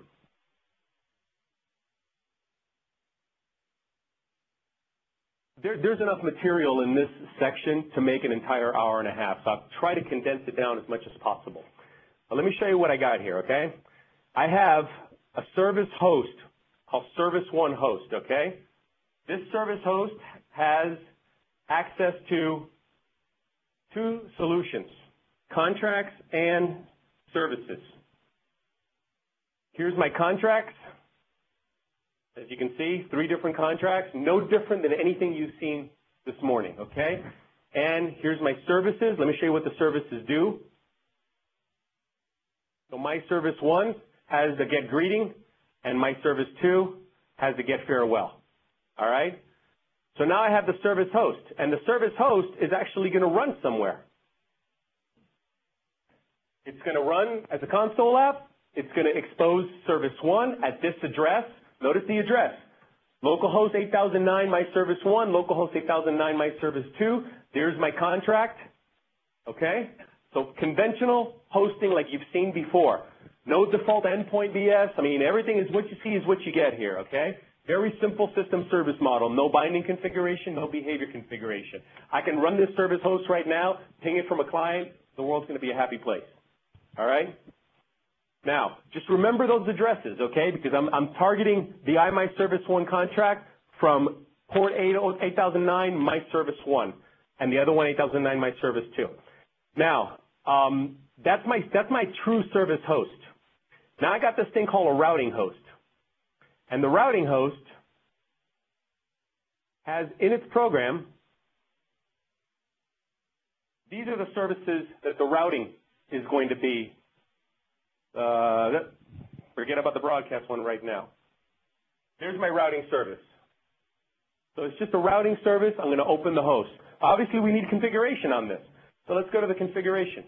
There's enough material in this section to make an entire hour and a half, so I'll try to condense it down as much as possible. But let me show you what I got here, okay? I have a service host called Service One Host, okay? This service host has access to two solutions, contracts and services. Here's my contracts. As you can see, 3 different contracts, no different than anything you've seen this morning, okay? And here's my services. Let me show you what the services do. So my service 1 has the get greeting, and my service 2 has the get farewell. All right? So now I have the service host, and the service host is actually going to run somewhere. It's going to run as a console app. It's going to expose service 1 at this address. Notice the address. Localhost 8009, my service 1. Localhost 8009, my service 2. There's my contract. Okay? So conventional hosting like you've seen before. No default endpoint BS. I mean, everything is what you see is what you get here, okay? Very simple system service model. No binding configuration, no behavior configuration. I can run this service host right now, ping it from a client. The world's going to be a happy place. All right? Now, just remember those addresses, okay? Because I'm targeting the iMyService1 contract from port 8009, my service 1, and the other one 8009, my service 2. Now, that's my true service host. Now I got this thing called a routing host. And the routing host has in its program, these are the services that the routing is going to be. Forget about the broadcast one right now. There's my routing service. So it's just a routing service. I'm going to open the host. Obviously, we need configuration on this. So let's go to the configuration.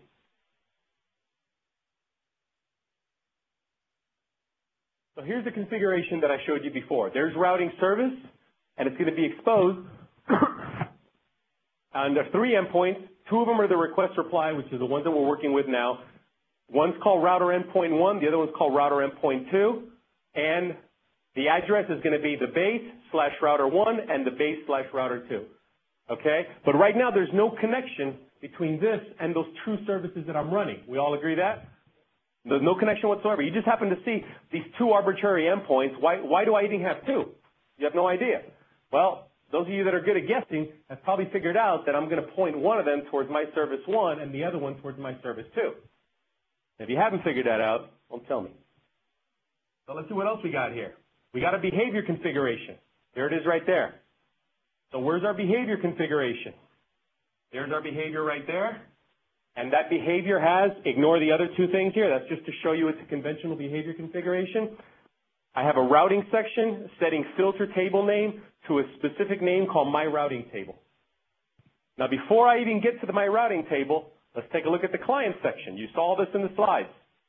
So here's the configuration that I showed you before. There's routing service, and it's going to be exposed under 3 endpoints. 2 of them are the request reply, which is the ones that we're working with now. One's called router endpoint 1, the other one's called router endpoint 2, and the address is going to be the base/router 1 and the base/router 2. Okay? But right now there's no connection between this and those 2 services that I'm running. We all agree that? There's no connection whatsoever. You just happen to see these two arbitrary endpoints. Why do I even have two? You have no idea. Well, those of you that are good at guessing have probably figured out that I'm going to point one of them towards my service 1 and the other one towards my service 2. If you haven't figured that out, well, tell me. So let's see what else we got here. We got a behavior configuration. There it is right there. So where's our behavior configuration? There's our behavior right there. And that behavior has, ignore the other two things here, that's just to show you it's a conventional behavior configuration. I have a routing section setting filter table name to a specific name called my routing table. Now before I even get to the my routing table, let's take a look at the client section. You saw this in the slides.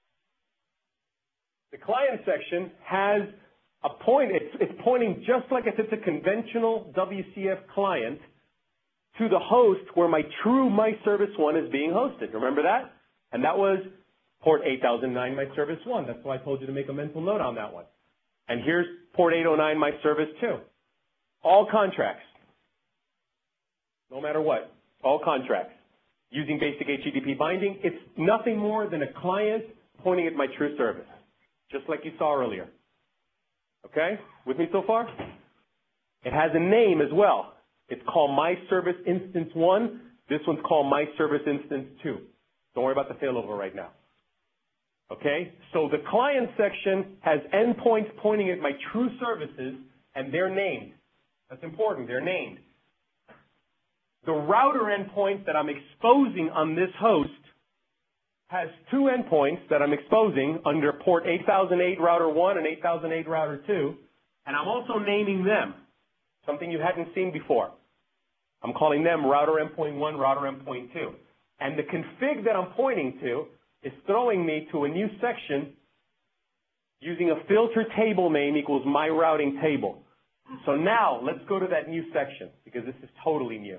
The client section has a point, it's pointing just like if it's a conventional WCF client to the host where my true My Service 1 is being hosted. Remember that? And that was port 8009 My Service 1. That's why I told you to make a mental note on that one. And here's port 809 My Service 2. All contracts. No matter what. All contracts. Using basic HTTP binding. It's nothing more than a client pointing at my true service. Just like you saw earlier. Okay? With me so far? It has a name as well. It's called My Service Instance 1. This one's called My Service Instance 2. Don't worry about the failover right now. Okay? So the client section has endpoints pointing at my true services, and they're named. That's important. They're named. The router endpoint that I'm exposing on this host has two endpoints that I'm exposing under port 8008 router 1 and 8008 router 2, and I'm also naming them, something you hadn't seen before. I'm calling them router endpoint 1, router endpoint 2. And the config that I'm pointing to is throwing me to a new section using a filter table name equals my routing table. So now let's go to that new section because this is totally new.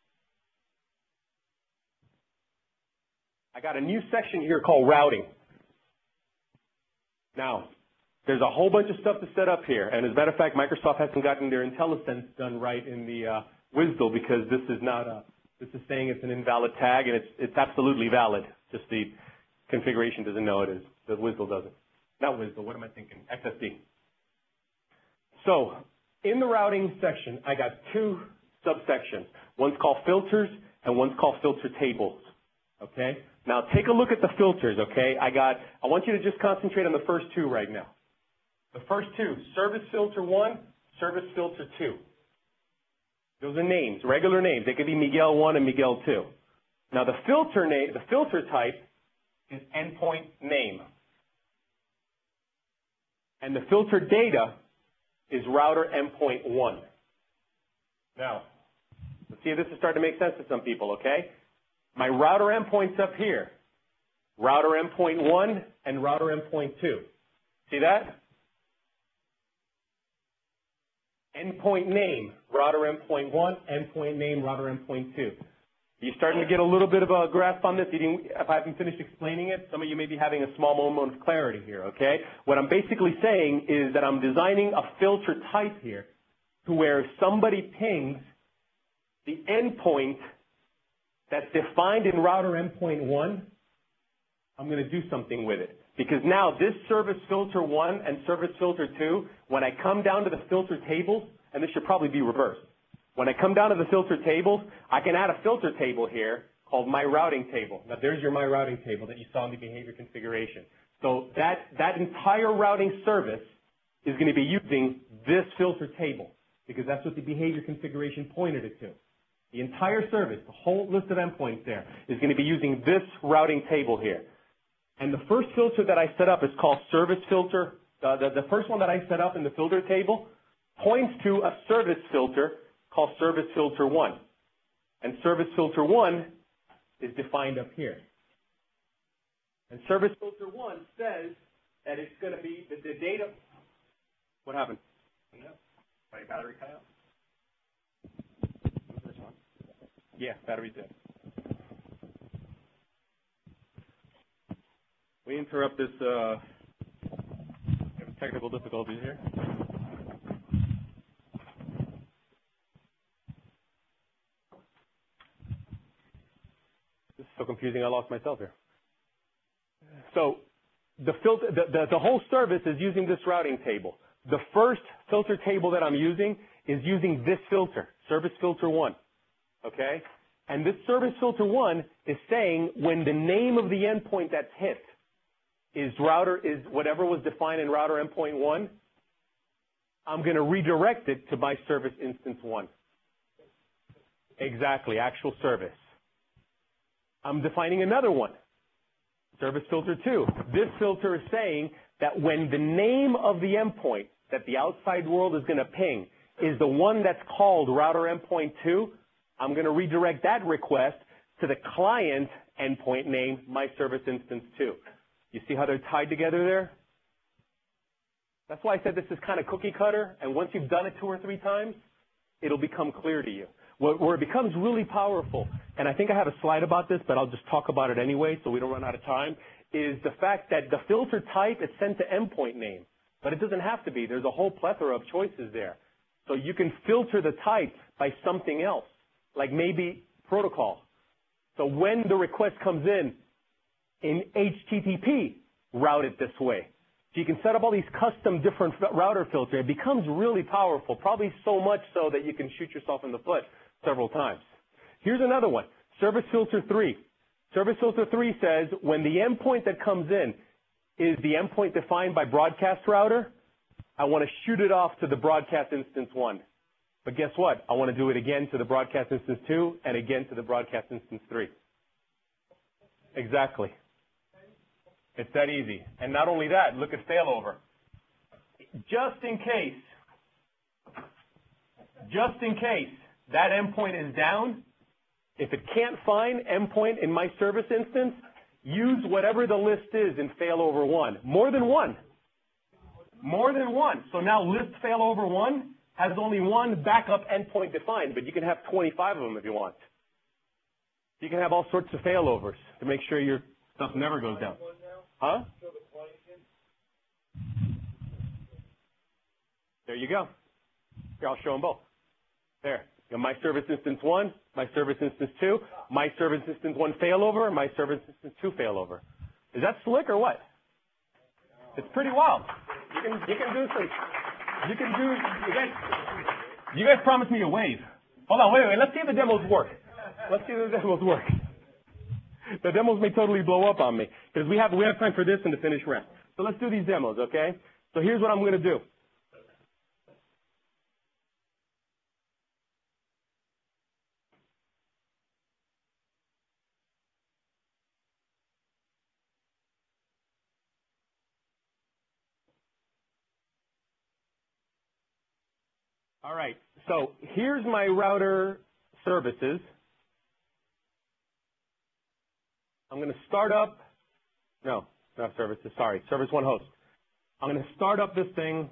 I got a new section here called routing. Now, there's a whole bunch of stuff to set up here. And as a matter of fact, Microsoft hasn't gotten their IntelliSense done right in the WSDL because this is not this is saying it's an invalid tag, and it's absolutely valid. Just the configuration doesn't know it is. The WSDL doesn't. Not WSDL, what am I thinking? XSD. So, in the routing section, I got two subsections. One's called filters, and one's called filter tables. Okay? Now, take a look at the filters, okay? I want you to just concentrate on the first two right now. The first two, service filter 1, service filter 2. Those are names, regular names. They could be Miguel 1 and Miguel 2. Now, the filter type is endpoint name. And the filter data is router endpoint 1. Now, let's see if this is starting to make sense to some people, okay? My router endpoint's up here. Router endpoint 1 and router endpoint 2. See that? Endpoint name, router endpoint 1, endpoint name, router endpoint 2. Are you starting to get a little bit of a grasp on this? If I haven't finished explaining it, some of you may be having a small moment of clarity here, okay? What I'm basically saying is that I'm designing a filter type here to where if somebody pings the endpoint that's defined in router endpoint 1, I'm going to do something with it. Because now this service filter 1 and service filter 2, when I come down to the filter tables, and this should probably be reversed. When I come down to the filter tables, I can add a filter table here called my routing table. Now there's your my routing table that you saw in the behavior configuration. So that entire routing service is going to be using this filter table because that's what the behavior configuration pointed it to. The entire service, the whole list of endpoints there, is going to be using this routing table here. And the first filter that I set up is called service filter. The first one that I set up in the filter table points to a service filter called service filter 1. And service filter 1 is defined up here. And service filter 1 says that it's going to be the data. What happened? My battery cut out? Yeah, battery's dead. We interrupt this technical difficulties here. This is so confusing, I lost myself here. So the whole service is using this routing table. The first filter table that I'm using is using this filter, service filter 1, okay? And this service filter 1 is saying when the name of the endpoint that's hit is whatever was defined in router endpoint 1, I'm going to redirect it to my service instance 1. Exactly, actual service. I'm defining another one, service filter 2. This filter is saying that when the name of the endpoint that the outside world is going to ping is the one that's called router endpoint 2, I'm going to redirect that request to the client endpoint name, my service instance 2. You see how they're tied together there? That's why I said this is kind of cookie cutter, and once you've done it 2 or 3 times, it'll become clear to you. Where it becomes really powerful, and I think I have a slide about this, but I'll just talk about it anyway so we don't run out of time, is the fact that the filter type is sent to endpoint name, but it doesn't have to be. There's a whole plethora of choices there. So you can filter the type by something else, like maybe protocol. So when the request comes in HTTP, route it this way. So you can set up all these custom different router filters. It becomes really powerful, probably so much so that you can shoot yourself in the foot several times. Here's another one, service filter 3. Service filter 3 says when the endpoint that comes in is the endpoint defined by broadcast router, I want to shoot it off to the broadcast instance 1. But guess what? I want to do it again to the broadcast instance 2 and again to the broadcast instance 3. Exactly. It's that easy. And not only that, look at failover. Just in case that endpoint is down, if it can't find endpoint in my service instance, use whatever the list is in failover 1. More than one. More than one. So now list failover 1 has only one backup endpoint defined, but you can have 25 of them if you want. You can have all sorts of failovers to make sure your stuff never goes down. Huh? There you go. Here, I'll show them both. There. You got my service instance 1, my service instance 2, my service instance 1 failover, my service instance 2 failover. Is that slick or what? It's pretty wild. You can do some. You guys promised me a wave. Hold on, wait. Let's see if the demos work. The demos may totally blow up on me because we have time for this and to finish round. So let's do these demos, okay? So here's what I'm going to do. All right, so here's my router services. I'm going to start up, no, not services, sorry, service 1 host. I'm going to start up this thing.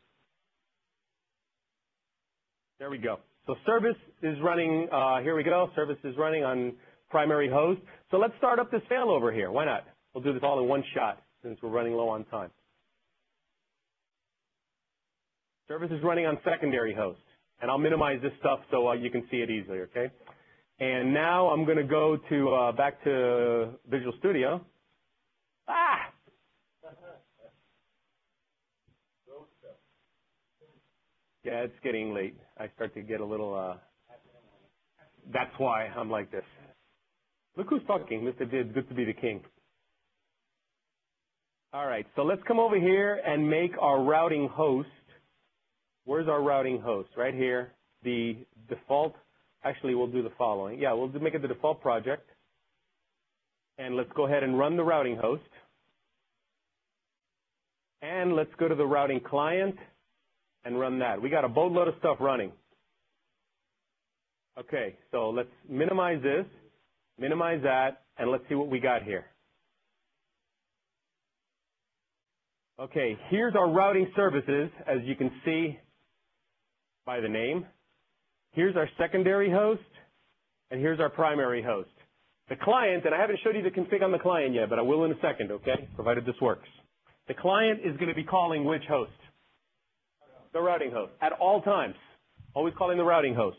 There we go. So service is running, here we go, service is running on primary host. So let's start up this failover here. Why not? We'll do this all in one shot since we're running low on time. Service is running on secondary host, and I'll minimize this stuff so you can see it easily, okay? And now I'm going to go to back to Visual Studio. Yeah, it's getting late. I start to get a little, that's why I'm like this. Look who's talking, Mr. Did, good to be the king. All right, so let's come over here and make our routing host. Where's our routing host? Right here. The default, actually we'll do the following. Yeah, we'll make it the default project. And let's go ahead and run the routing host. And let's go to the routing client and run that. We got a boatload of stuff running. Okay, so let's minimize this, minimize that, and let's see what we got here. Okay, here's our routing services, as you can see by the name. Here's our secondary host, and here's our primary host. The client, and I haven't showed you the config on the client yet, but I will in a second, okay, provided this works. The client is going to be calling which host? The routing host, at all times. Always calling the routing host.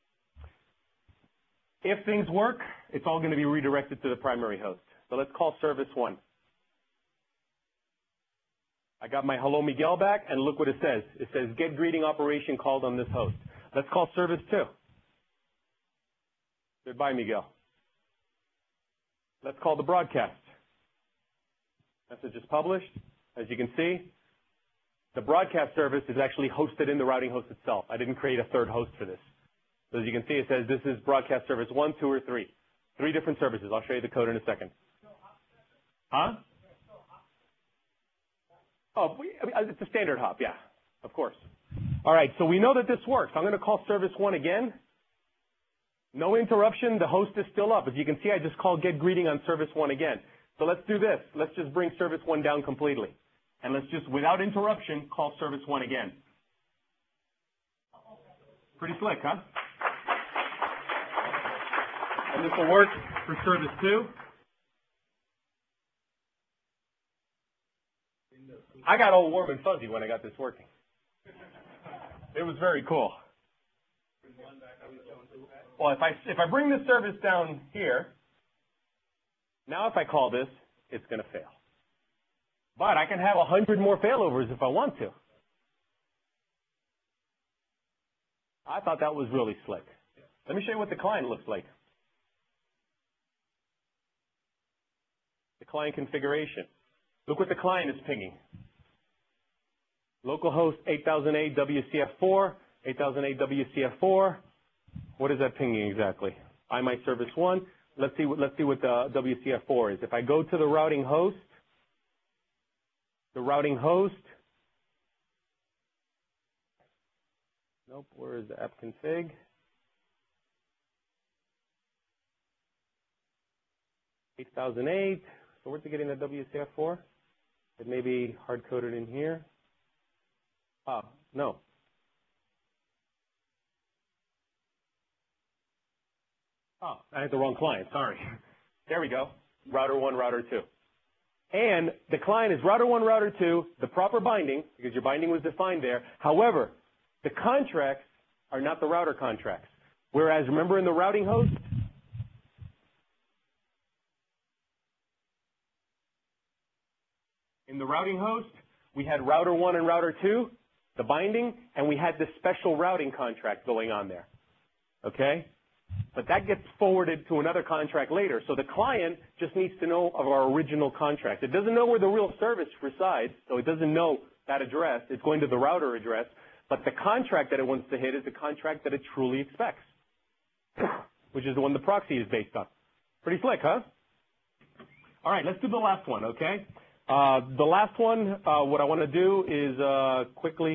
If things work, it's all going to be redirected to the primary host. So let's call service 1. I got my hello Miguel back, and look what it says. It says get greeting operation called on this host. Let's call service 2. Goodbye, Miguel. Let's call the broadcast. Message is published. As you can see, the broadcast service is actually hosted in the routing host itself. I didn't create a third host for this. So as you can see, it says this is broadcast service 1, 2, or 3. 3 different services. I'll show you the code in a second. Huh? Oh, it's a standard hop, yeah, of course. All right, so we know that this works. I'm going to call service 1 again. No interruption. The host is still up. As you can see, I just called get greeting on service 1 again. So let's do this. Let's just bring service 1 down completely. And let's just, without interruption, call service 1 again. Pretty slick, huh? And this will work for service 2. I got all warm and fuzzy when I got this working. It was very cool. Well, if I bring this service down here, now if I call this, it's going to fail. But I can have 100 more failovers if I want to. I thought that was really slick. Let me show you what the client looks like. The client configuration. Look what the client is pinging. Localhost 8008 WCF4, 8008 WCF4. What is that pinging exactly? iMyService 1. Let's see what the WCF4 is. If I go to the routing host, nope, where is the app config? $8,008. So where's it getting the WCF4? It may be hard-coded in here. Oh, no. Oh, I had the wrong client. Sorry. There we go. Router 1, router 2. And the client is router 1, router 2, the proper binding, because your binding was defined there. However, the contracts are not the router contracts. Whereas, remember in the routing host, we had router 1 and router 2, the binding, and we had this special routing contract going on there. Okay? But that gets forwarded to another contract later. So the client just needs to know of our original contract. It doesn't know where the real service resides, so it doesn't know that address. It's going to the router address. But the contract that it wants to hit is the contract that it truly expects, which is the one the proxy is based on. Pretty slick, huh? All right, let's do the last one, okay? The last one, what I want to do is quickly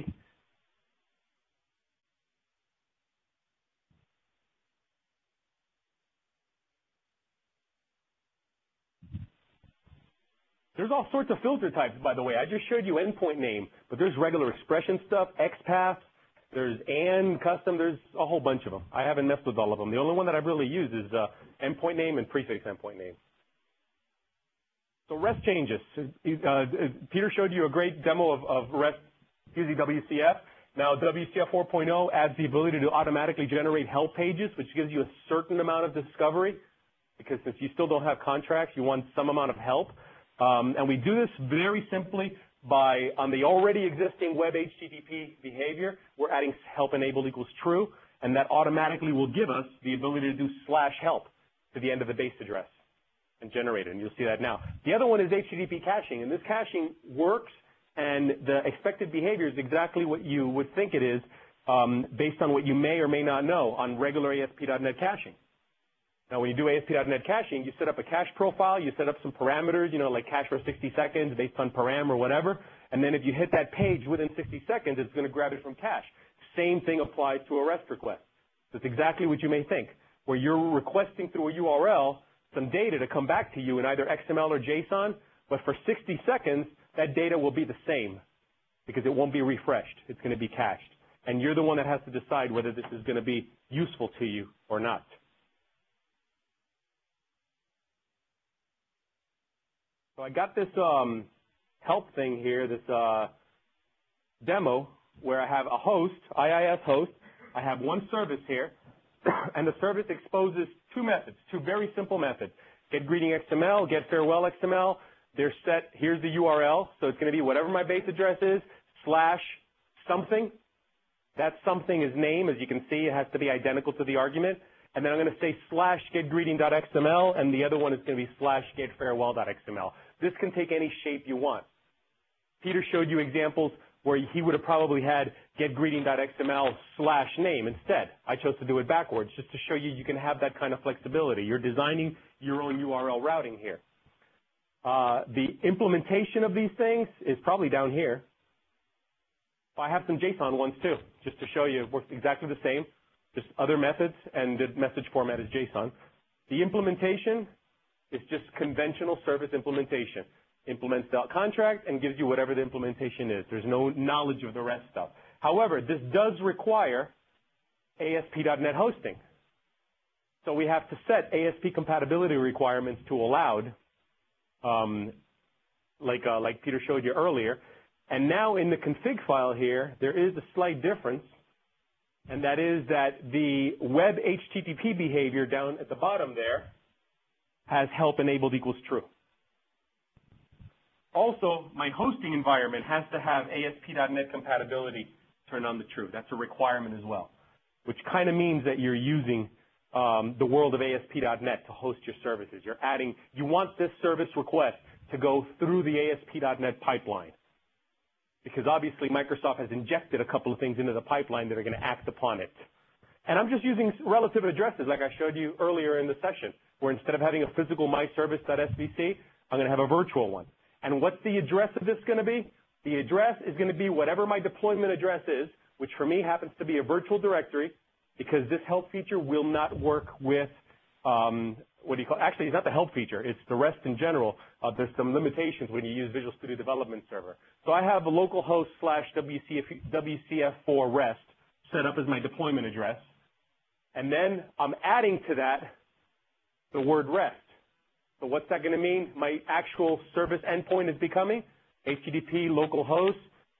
there's all sorts of filter types, by the way. I just showed you endpoint name, but there's regular expression stuff, XPath, there's AND custom, there's a whole bunch of them. I haven't messed with all of them. The only one that I've really used is endpoint name and prefix endpoint name. So REST changes. Peter showed you a great demo of REST using WCF. Now WCF 4.0 adds the ability to automatically generate help pages, which gives you a certain amount of discovery, because since you still don't have contracts, you want some amount of help. And we do this very simply by, on the already existing web HTTP behavior, we're adding help enabled equals true, and that automatically will give us the ability to do /help to the end of the base address and generate it, and you'll see that now. The other one is HTTP caching, and this caching works, and the expected behavior is exactly what you would think it is based on what you may or may not know on regular ASP.NET caching. Now, when you do ASP.NET caching, you set up a cache profile, you set up some parameters, you know, like cache for 60 seconds based on param or whatever, and then if you hit that page within 60 seconds, it's going to grab it from cache. Same thing applies to a REST request. That's exactly what you may think, where you're requesting through a URL some data to come back to you in either XML or JSON, but for 60 seconds, that data will be the same because it won't be refreshed. It's going to be cached. And you're the one that has to decide whether this is going to be useful to you or not. So I got this help thing here, this demo, where I have a host, IIS host. I have one service here, and the service exposes two methods, two very simple methods. Get greeting XML, get farewell XML. they're set, here's the URL, so it's going to be whatever my base address is, / something. That something is name, as you can see, it has to be identical to the argument. And then I'm going to say / getGreeting.xml, and the other one is going to be / getFarewell.xml. This can take any shape you want. Peter showed you examples where he would have probably had getGreeting.xml / name instead. I chose to do it backwards just to show you you can have that kind of flexibility. You're designing your own URL routing here. The implementation of these things is probably down here. I have some JSON ones too, just to show you it works exactly the same, just other methods, and the message format is JSON. The implementation is just conventional service implementation. Implements the contract and gives you whatever the implementation is. There's no knowledge of the rest stuff. However, this does require ASP.NET hosting. So we have to set ASP compatibility requirements to allowed, like Peter showed you earlier. And now in the config file here, there is a slight difference, and that is that the web HTTP behavior down at the bottom there has help enabled equals true. Also, my hosting environment has to have ASP.NET compatibility turned on to true. That's a requirement as well, which kind of means that you're using the world of ASP.NET to host your services. You want this service request to go through the ASP.NET pipeline, because obviously Microsoft has injected a couple of things into the pipeline that are going to act upon it. And I'm just using relative addresses like I showed you earlier in the session, where instead of having a physical myservice.svc, I'm going to have a virtual one. And what's the address of this going to be? The address is going to be whatever my deployment address is, which for me happens to be a virtual directory, because this help feature will not work with, actually, it's not the help feature, it's the REST in general. There's some limitations when you use Visual Studio Development Server. So I have a localhost / WCF4 REST set up as my deployment address. And then I'm adding to that the word REST. So what's that going to mean? My actual service endpoint is becoming HTTP localhost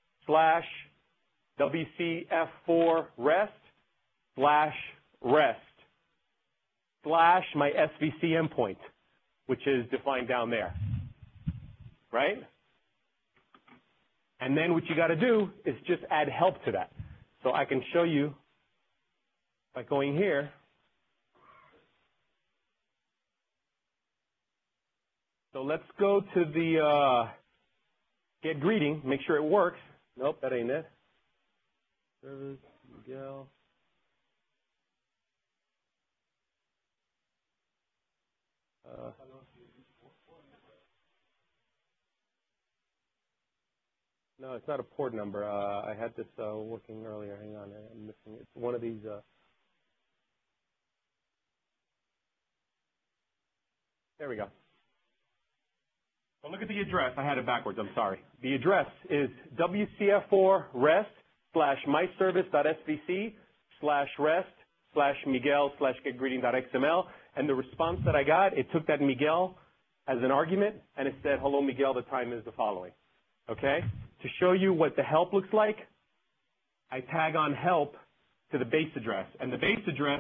/ WCF4 REST / REST / my SVC endpoint, which is defined down there, right? And then what you got to do is just add help to that. So I can show you by going here. So let's go to the get greeting, make sure it works. Nope, that ain't it. Service, Miguel. No, it's not a port number. I had this working earlier. Hang on, I'm missing it. It's one of these. There we go. So look at the address. I had it backwards. I'm sorry. The address is WCF4 REST / myservice.svc / REST / Miguel / getGreeting.xml. And the response that I got, it took that Miguel as an argument, and it said, hello, Miguel, the time is the following. Okay? To show you what the help looks like, I tag on help to the base address. And the base address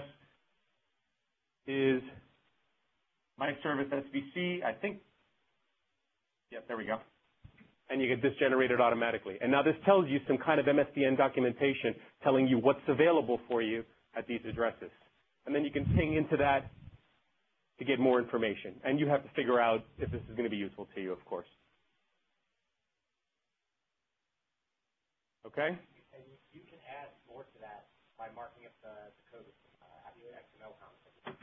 is myservice.svc, I think. Yep, there we go. And you get this generated automatically. And now this tells you some kind of MSDN documentation telling you what's available for you at these addresses. And then you can ping into that to get more information. And you have to figure out if this is going to be useful to you, of course. Okay? And you can add more to that by marking up the code after the XML comments.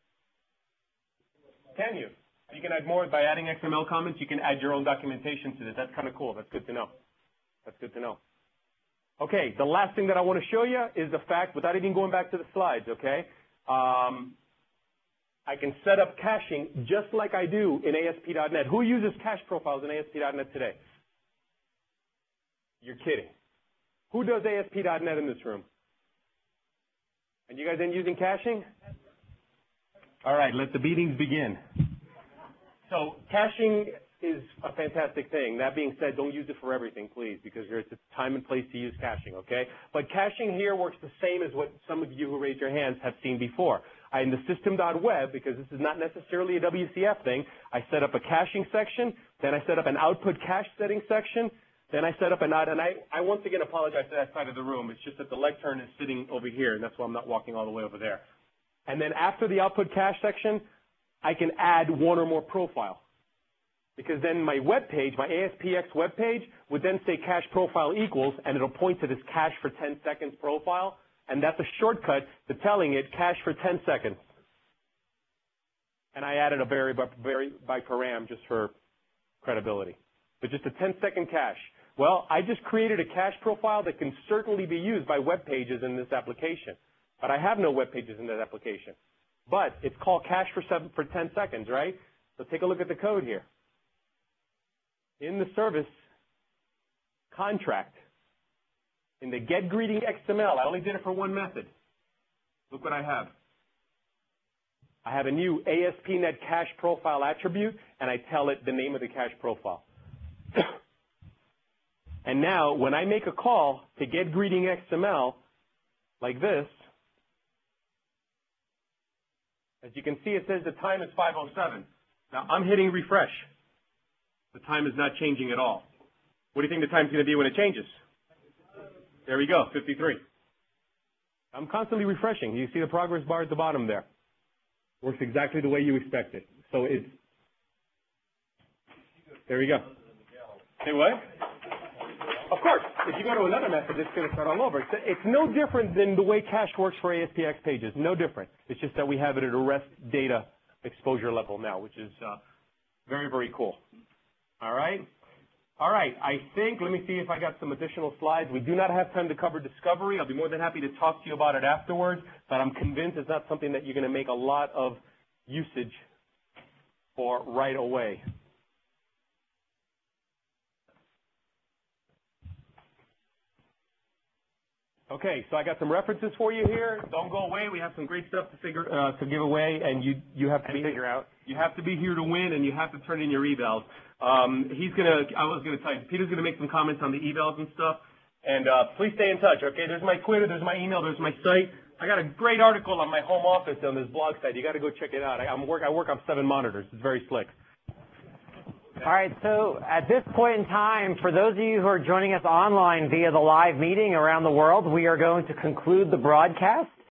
Can you? You can add more by adding XML comments. You can add your own documentation to this. That's kind of cool. That's good to know. That's good to know. Okay, the last thing that I want to show you is the fact, without even going back to the slides, okay, I can set up caching just like I do in ASP.NET. Who uses cache profiles in ASP.NET today? You're kidding. Who does ASP.NET in this room? And you guys ain't using caching? All right, let the beatings begin. So caching is a fantastic thing. That being said, don't use it for everything, please, because there's a time and place to use caching, okay? But caching here works the same as what some of you who raised your hands have seen before. in the system.web, because this is not necessarily a WCF thing, I set up a caching section, then I set up an output cache setting section, then I set up and I once again apologize to that side of the room. It's just that the lectern is sitting over here, and that's why I'm not walking all the way over there. And then after the output cache section, I can add one or more profile. Because then my web page, my ASPX web page, would then say cache profile equals, and it'll point to this cache for 10 seconds profile, and that's a shortcut to telling it cache for 10 seconds. And I added a variable by param just for credibility. But just a 10-second cache. Well, I just created a cache profile that can certainly be used by web pages in this application. But I have no web pages in that application. But it's called cache for 10 seconds, right? So take a look at the code here. In the service contract, in the getGreetingXML, I only did it for one method. Look what I have. I have a new ASP.NET Cache Profile attribute, and I tell it the name of the cache profile. And now, when I make a call to getGreetingXML, like this, as you can see, it says the time is 5:07. Now, I'm hitting refresh. The time is not changing at all. What do you think the time's going to be when it changes? There we go, 53. I'm constantly refreshing. You see the progress bar at the bottom there. Works exactly the way you expect it. So it's, there we go. Say what? Of course, if you go to another method, it's going to start all over. It's no different than the way cache works for ASPX pages. No different. It's just that we have it at a REST data exposure level now, which is very, very cool. All right? All right, I think, let me see if I got some additional slides. We do not have time to cover discovery. I'll be more than happy to talk to you about it afterwards, but I'm convinced it's not something that you're going to make a lot of usage for right away. Okay, so I got some references for you here. Don't go away. We have some great stuff to give away, and you have to figure out. You have to be here to win, and you have to turn in your evals. I was gonna tell you, Peter's gonna make some comments on the evals and stuff. And please stay in touch. Okay, there's my Twitter, there's my email, there's my site. I got a great article on my home office on this blog site. You got to go check it out. I work on 7 monitors. It's very slick. All right, so at this point in time, for those of you who are joining us online via the live meeting around the world, we are going to conclude the broadcast.